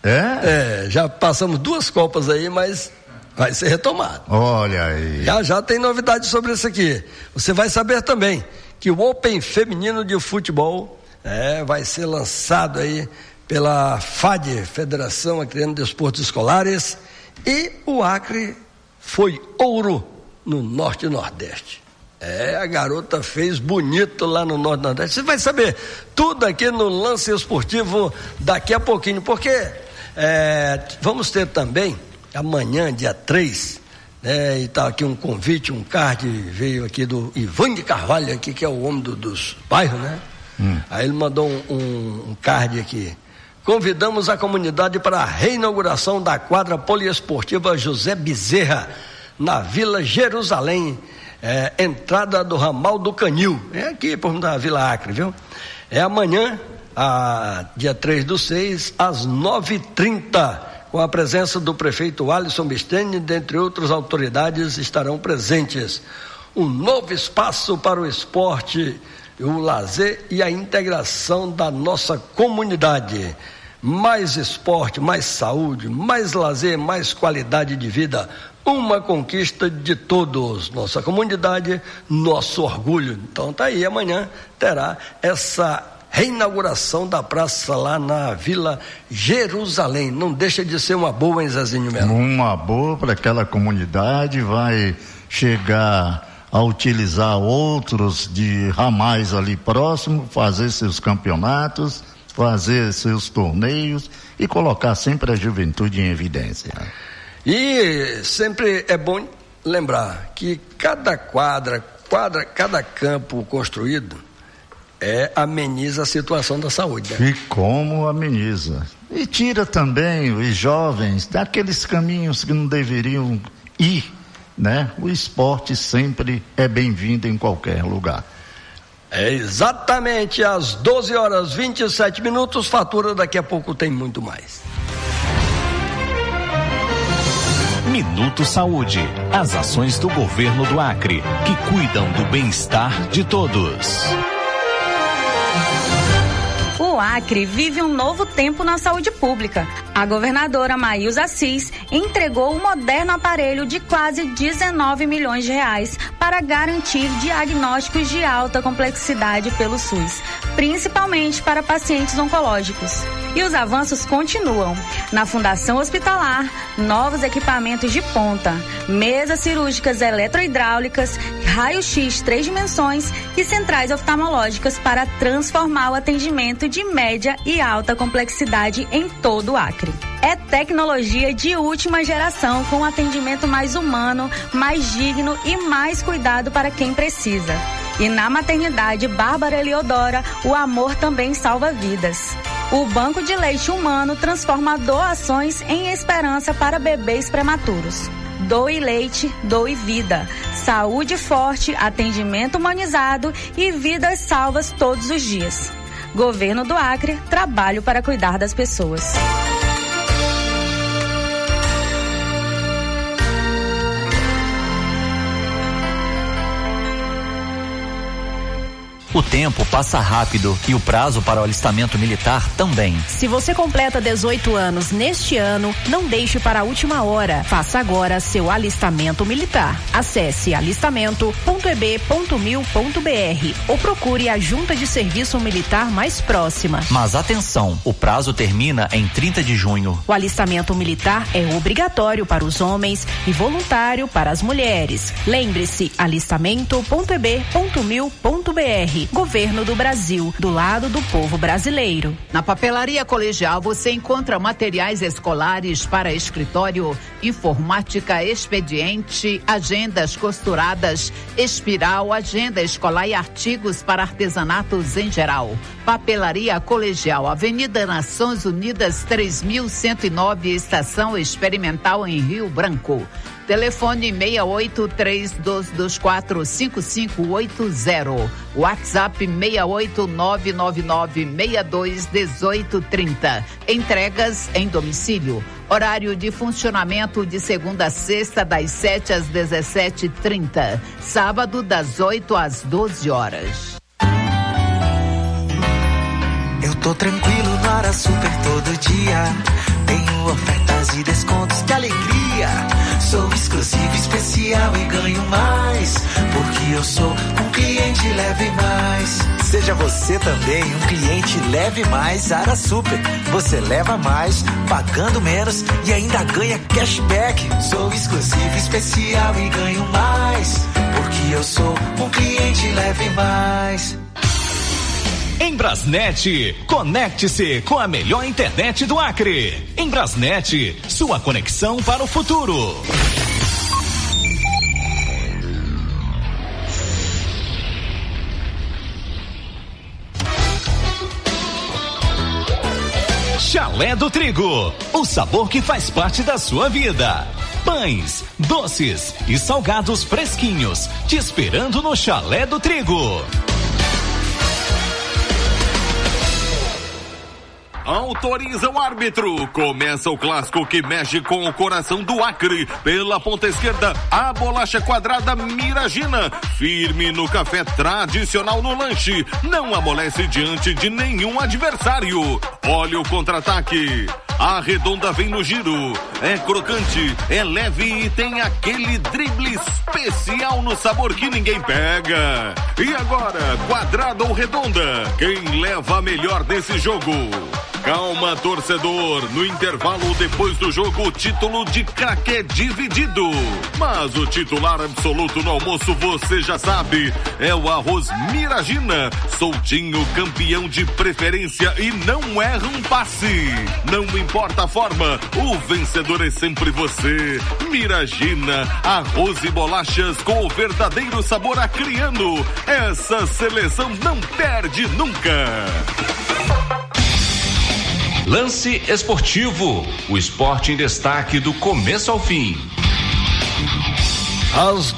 Já passamos 2 Copas aí, mas vai ser retomado. Olha aí. Já tem novidade sobre isso aqui. Você vai saber também que o Open Feminino de Futebol vai ser lançado aí pela FAD, Federação Acreana de Esportes Escolares, e o Acre foi ouro no Norte e Nordeste. A garota fez bonito lá no Norte e Nordeste. Você vai saber tudo aqui no Lance Esportivo daqui a pouquinho, porque vamos ter também amanhã, dia 3, e tá aqui um convite, um card, veio aqui do Ivan de Carvalho, aqui, que é o homem dos bairros, né? Aí ele mandou um card aqui. Convidamos a comunidade para a reinauguração da quadra poliesportiva José Bezerra, na Vila Jerusalém, entrada do ramal do Canil, aqui por da Vila Acre, viu? Amanhã, dia 3/6, às 9h30, com a presença do prefeito Alisson Bistene, dentre outras autoridades estarão presentes. Um novo espaço para o esporte, o lazer e a integração da nossa comunidade. Mais esporte, mais saúde, mais lazer, mais qualidade de vida. Uma conquista de todos. Nossa comunidade, nosso orgulho. Então tá aí, amanhã terá essa reinauguração da praça lá na Vila Jerusalém. Não deixa de ser uma boa, hein, Zezinho Melo? Uma boa para aquela comunidade, vai chegar a utilizar outros de ramais ali próximo, fazer seus campeonatos, fazer seus torneios e colocar sempre a juventude em evidência. E sempre é bom lembrar que cada quadra, cada campo construído ameniza a situação da saúde, né? E como ameniza. E tira também os jovens daqueles caminhos que não deveriam ir, né? O esporte sempre é bem-vindo em qualquer lugar. Exatamente às 12h27, fatura daqui a pouco tem muito mais. Minuto Saúde, as ações do governo do Acre, que cuidam do bem-estar de todos. O O Acre vive um novo tempo na saúde pública. A governadora Maílza Assis entregou um moderno aparelho de quase 19 milhões de reais para garantir diagnósticos de alta complexidade pelo SUS, principalmente para pacientes oncológicos. E os avanços continuam. Na Fundação Hospitalar, novos equipamentos de ponta, mesas cirúrgicas eletrohidráulicas, raio-x 3 dimensões e centrais oftalmológicas para transformar o atendimento de média e alta complexidade em todo o Acre. É tecnologia de última geração, com atendimento mais humano, mais digno e mais cuidado para quem precisa. E na maternidade Bárbara Eliodora, o amor também salva vidas. O Banco de Leite Humano transforma doações em esperança para bebês prematuros. Doe leite, doe vida. Saúde forte, atendimento humanizado e vidas salvas todos os dias. Governo do Acre, trabalho para cuidar das pessoas. O tempo passa rápido e o prazo para o alistamento militar também. Se você completa 18 anos neste ano, não deixe para a última hora. Faça agora seu alistamento militar. Acesse alistamento.eb.mil.br ou procure a Junta de Serviço Militar mais próxima. Mas atenção, o prazo termina em 30 de junho. O alistamento militar é obrigatório para os homens e voluntário para as mulheres. Lembre-se, alistamento.eb.mil.br. Governo do Brasil, do lado do povo brasileiro. Na Papelaria Colegial você encontra materiais escolares para escritório, informática, expediente, agendas costuradas, espiral, agenda escolar e artigos para artesanatos em geral. Papelaria Colegial, Avenida Nações Unidas 3109, Estação Experimental em Rio Branco. Telefone 6832245580. WhatsApp 68999621830. Entregas em domicílio. Horário de funcionamento de segunda a sexta, das 7 às 17h30. Sábado, das 8 às 12 horas. Eu tô tranquilo no Ara Super todo dia. Tenho ofertas e descontos, que alegria! Sou exclusivo, especial e ganho mais. Porque eu sou um cliente Leve Mais. Seja você também um cliente Leve Mais Ara Super. Você leva mais, pagando menos e ainda ganha cashback. Sou exclusivo, especial e ganho mais. Porque eu sou um cliente Leve Mais. Em Brasnet, conecte-se com a melhor internet do Acre. Em Brasnet, sua conexão para o futuro. Chalé do Trigo, o sabor que faz parte da sua vida. Pães, doces e salgados fresquinhos, te esperando no Chalé do Trigo. Autoriza o árbitro. Começa o clássico que mexe com o coração do Acre. Pela ponta esquerda, a bolacha quadrada Miragina. Firme no café, tradicional no lanche. Não amolece diante de nenhum adversário. Olha o contra-ataque. A Redonda vem no giro. É crocante, é leve e tem aquele drible especial no sabor que ninguém pega. E agora, Quadrada ou Redonda? Quem leva a melhor desse jogo? Calma, torcedor. No intervalo depois do jogo, o título de craque é dividido. Mas o titular absoluto no almoço, você já sabe, é o arroz Miragina. Soltinho, campeão de preferência e não erra um passe. Não importa a forma, o vencedor é sempre você. Miragina, arroz e bolachas com o verdadeiro sabor acriano. Essa seleção não perde nunca. Lance Esportivo, o esporte em destaque do começo ao fim. Às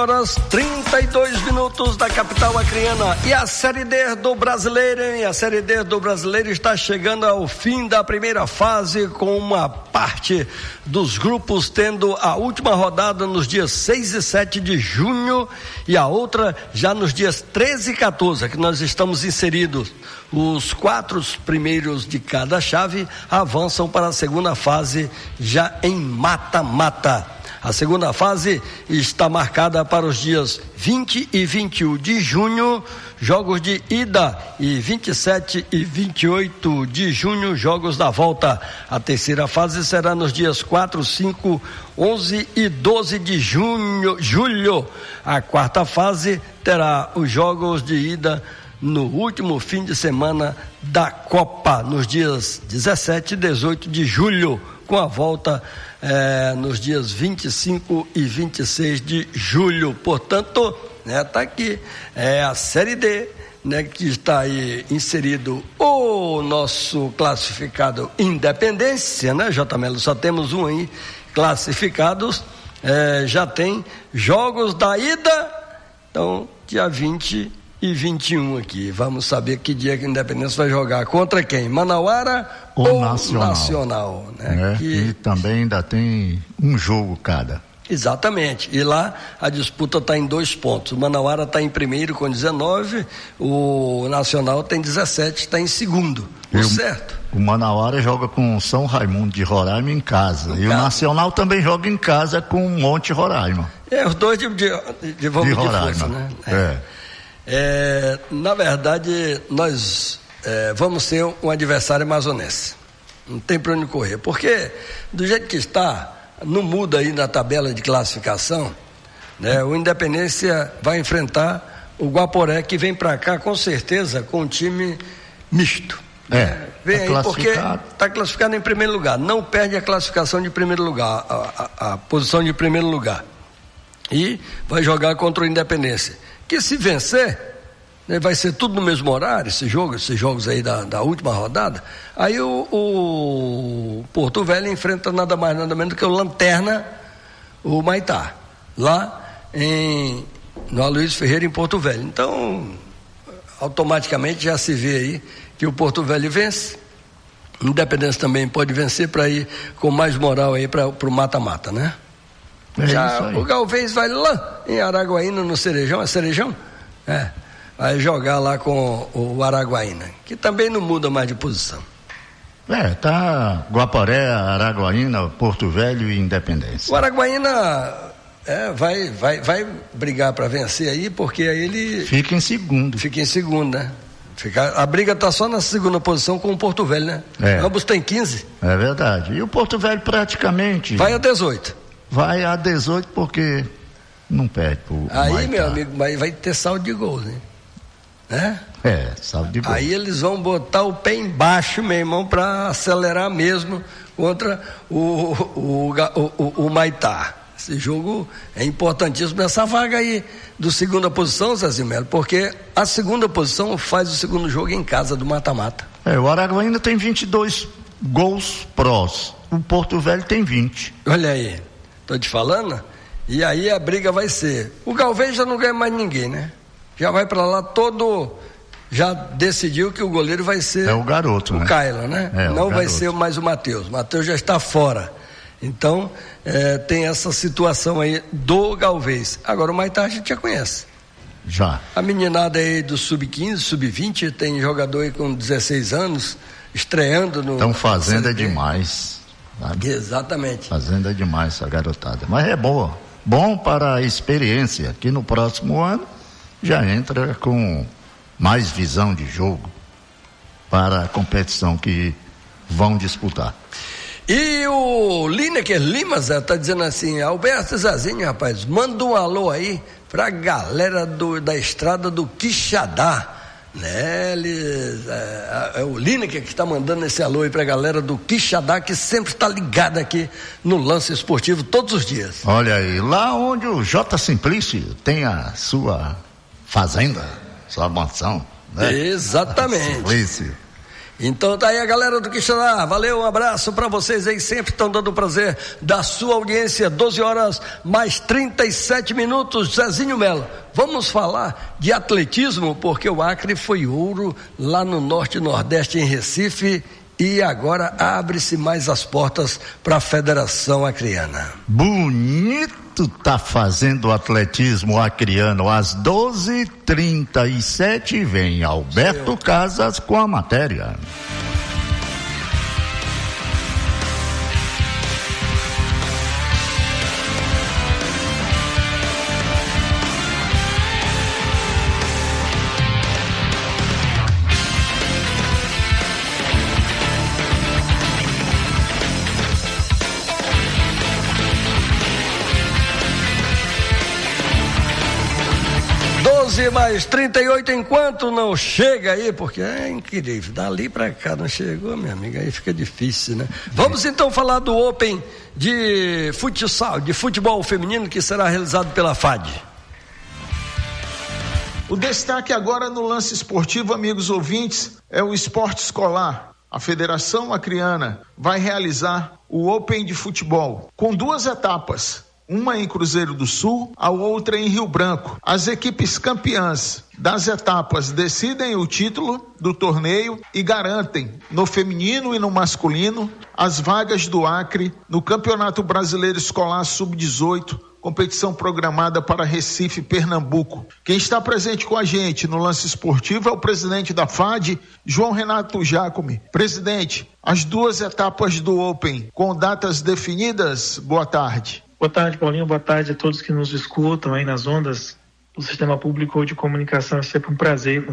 12h32 da capital acreana. E a Série D do Brasileiro, hein? A Série D do Brasileiro está chegando ao fim da primeira fase, com uma parte dos grupos tendo a última rodada nos dias 6 e 7 de junho e a outra já nos dias 13 e 14, que nós estamos inseridos. Os 4 primeiros de cada chave avançam para a segunda fase já em mata-mata. A segunda fase está marcada para os dias 20 e 21 de junho, jogos de ida, e 27 e 28 de junho, jogos da volta. A terceira fase será nos dias 4, 5, 11 e 12 de julho. A quarta fase terá os jogos de ida no último fim de semana da Copa, nos dias 17 e 18 de julho, com a volta nos dias 25 e 26 de julho. Portanto, tá aqui a Série D, que está aí inserido o nosso classificado Independência, J. Melo, só temos um aí classificados, já tem jogos da ida, então dia 20 e 21 aqui. Vamos saber que dia que a Independência vai jogar contra quem? Manauara ou Nacional, E também ainda tem um jogo cada. Exatamente, e lá a disputa está em 2 pontos. O Manauara está em primeiro com 19, o Nacional tem 17, está em segundo. Certo? O Manauara joga com o São Raimundo de Roraima em casa. O Nacional também joga em casa com o Monte Roraima. Os dois de Roraima, força, na verdade, nós vamos ter um adversário amazonense. Não tem para onde correr, porque do jeito que está, não muda aí na tabela de classificação, o Independência vai enfrentar o Guaporé, que vem para cá com certeza com um time misto. Vem aí porque está classificado em primeiro lugar, não perde a classificação de primeiro lugar, a posição de primeiro lugar, e vai jogar contra o Independência, que se vencer, vai ser tudo no mesmo horário, esses jogos aí da última rodada. Aí o Porto Velho enfrenta nada mais nada menos do que o Lanterna, o Maitá, lá no Aloysio Ferreira, em Porto Velho. Então, automaticamente já se vê aí que o Porto Velho vence. O Independência também pode vencer para ir com mais moral aí para o mata-mata, Já o Galvez vai lá em Araguaína, no Cerejão. É Cerejão? Vai jogar lá com o Araguaína, que também não muda mais de posição. Tá Guaporé, Araguaína, Porto Velho e Independência. O Araguaína vai brigar para vencer aí, porque aí ele fica em segundo. A briga está só na segunda posição com o Porto Velho, Ambos têm 15. É verdade. E o Porto Velho praticamente vai a 18. Vai a 18 porque não perde pro aí, Maitá. Meu amigo, vai ter saldo de gols, saldo de gols. Aí eles vão botar o pé embaixo, meu irmão, para acelerar mesmo contra o Maitá. Esse jogo é importantíssimo nessa vaga aí do segunda posição, Zezinho Melo, porque a segunda posição faz o segundo jogo em casa do mata-mata. O Araguaína tem 22 gols prós, o Porto Velho tem 20. Olha aí, tô te falando, e aí a briga vai ser, o Galvez já não ganha mais ninguém, já vai para lá já decidiu que o goleiro vai ser o garoto, o Kaila, não vai ser mais o Matheus já está fora. Então, tem essa situação aí do Galvez. Agora, o Maitá a gente já conhece. Já. A meninada aí do sub-15, sub-20, tem jogador aí com 16 anos, estreando no... Então, fazenda é demais. Sabe? Exatamente. Fazenda é demais essa garotada. Mas é boa. Bom para a experiência, que no próximo ano já entra com mais visão de jogo para a competição que vão disputar. E o Lineker Lima, Zé, tá dizendo assim: Alberto Zazinho, rapaz, manda um alô aí pra galera da estrada do Quixadá, é o Lineker que está mandando esse alô aí pra galera do Quixadá, que sempre está ligado aqui no Lance Esportivo todos os dias. Olha aí, lá onde o J. Simplício tem a sua fazenda, sua mansão, Exatamente. Simplício. Então tá aí a galera do Quixadá, valeu, um abraço pra vocês aí, sempre estão dando o prazer da sua audiência, 12 horas mais 37 minutos, Zezinho Melo. Vamos falar de atletismo, porque o Acre foi ouro lá no Norte e Nordeste, em Recife, e agora abre-se mais as portas para a Federação Acreana. Bonito tá fazendo o atletismo acreano. Às 12h37 vem Alberto Casas com a matéria. Mais 38, enquanto não chega aí, porque é incrível, dali pra cá não chegou, minha amiga, aí fica difícil, né? Vamos então falar do Open de futsal, de futebol feminino, que será realizado pela FAD. O destaque agora no lance esportivo, amigos ouvintes, é o esporte escolar. A Federação Acreana vai realizar o Open de futebol com 2 etapas. Uma em Cruzeiro do Sul, a outra em Rio Branco. As equipes campeãs das etapas decidem o título do torneio e garantem, no feminino e no masculino, as vagas do Acre no Campeonato Brasileiro Escolar Sub-18, competição programada para Recife, Pernambuco. Quem está presente com a gente no lance esportivo é o presidente da FAD, João Renato Jacome. Presidente, as 2 etapas do Open com datas definidas, boa tarde. Boa tarde, Paulinho. Boa tarde a todos que nos escutam aí nas ondas do Sistema Público de Comunicação. É sempre um prazer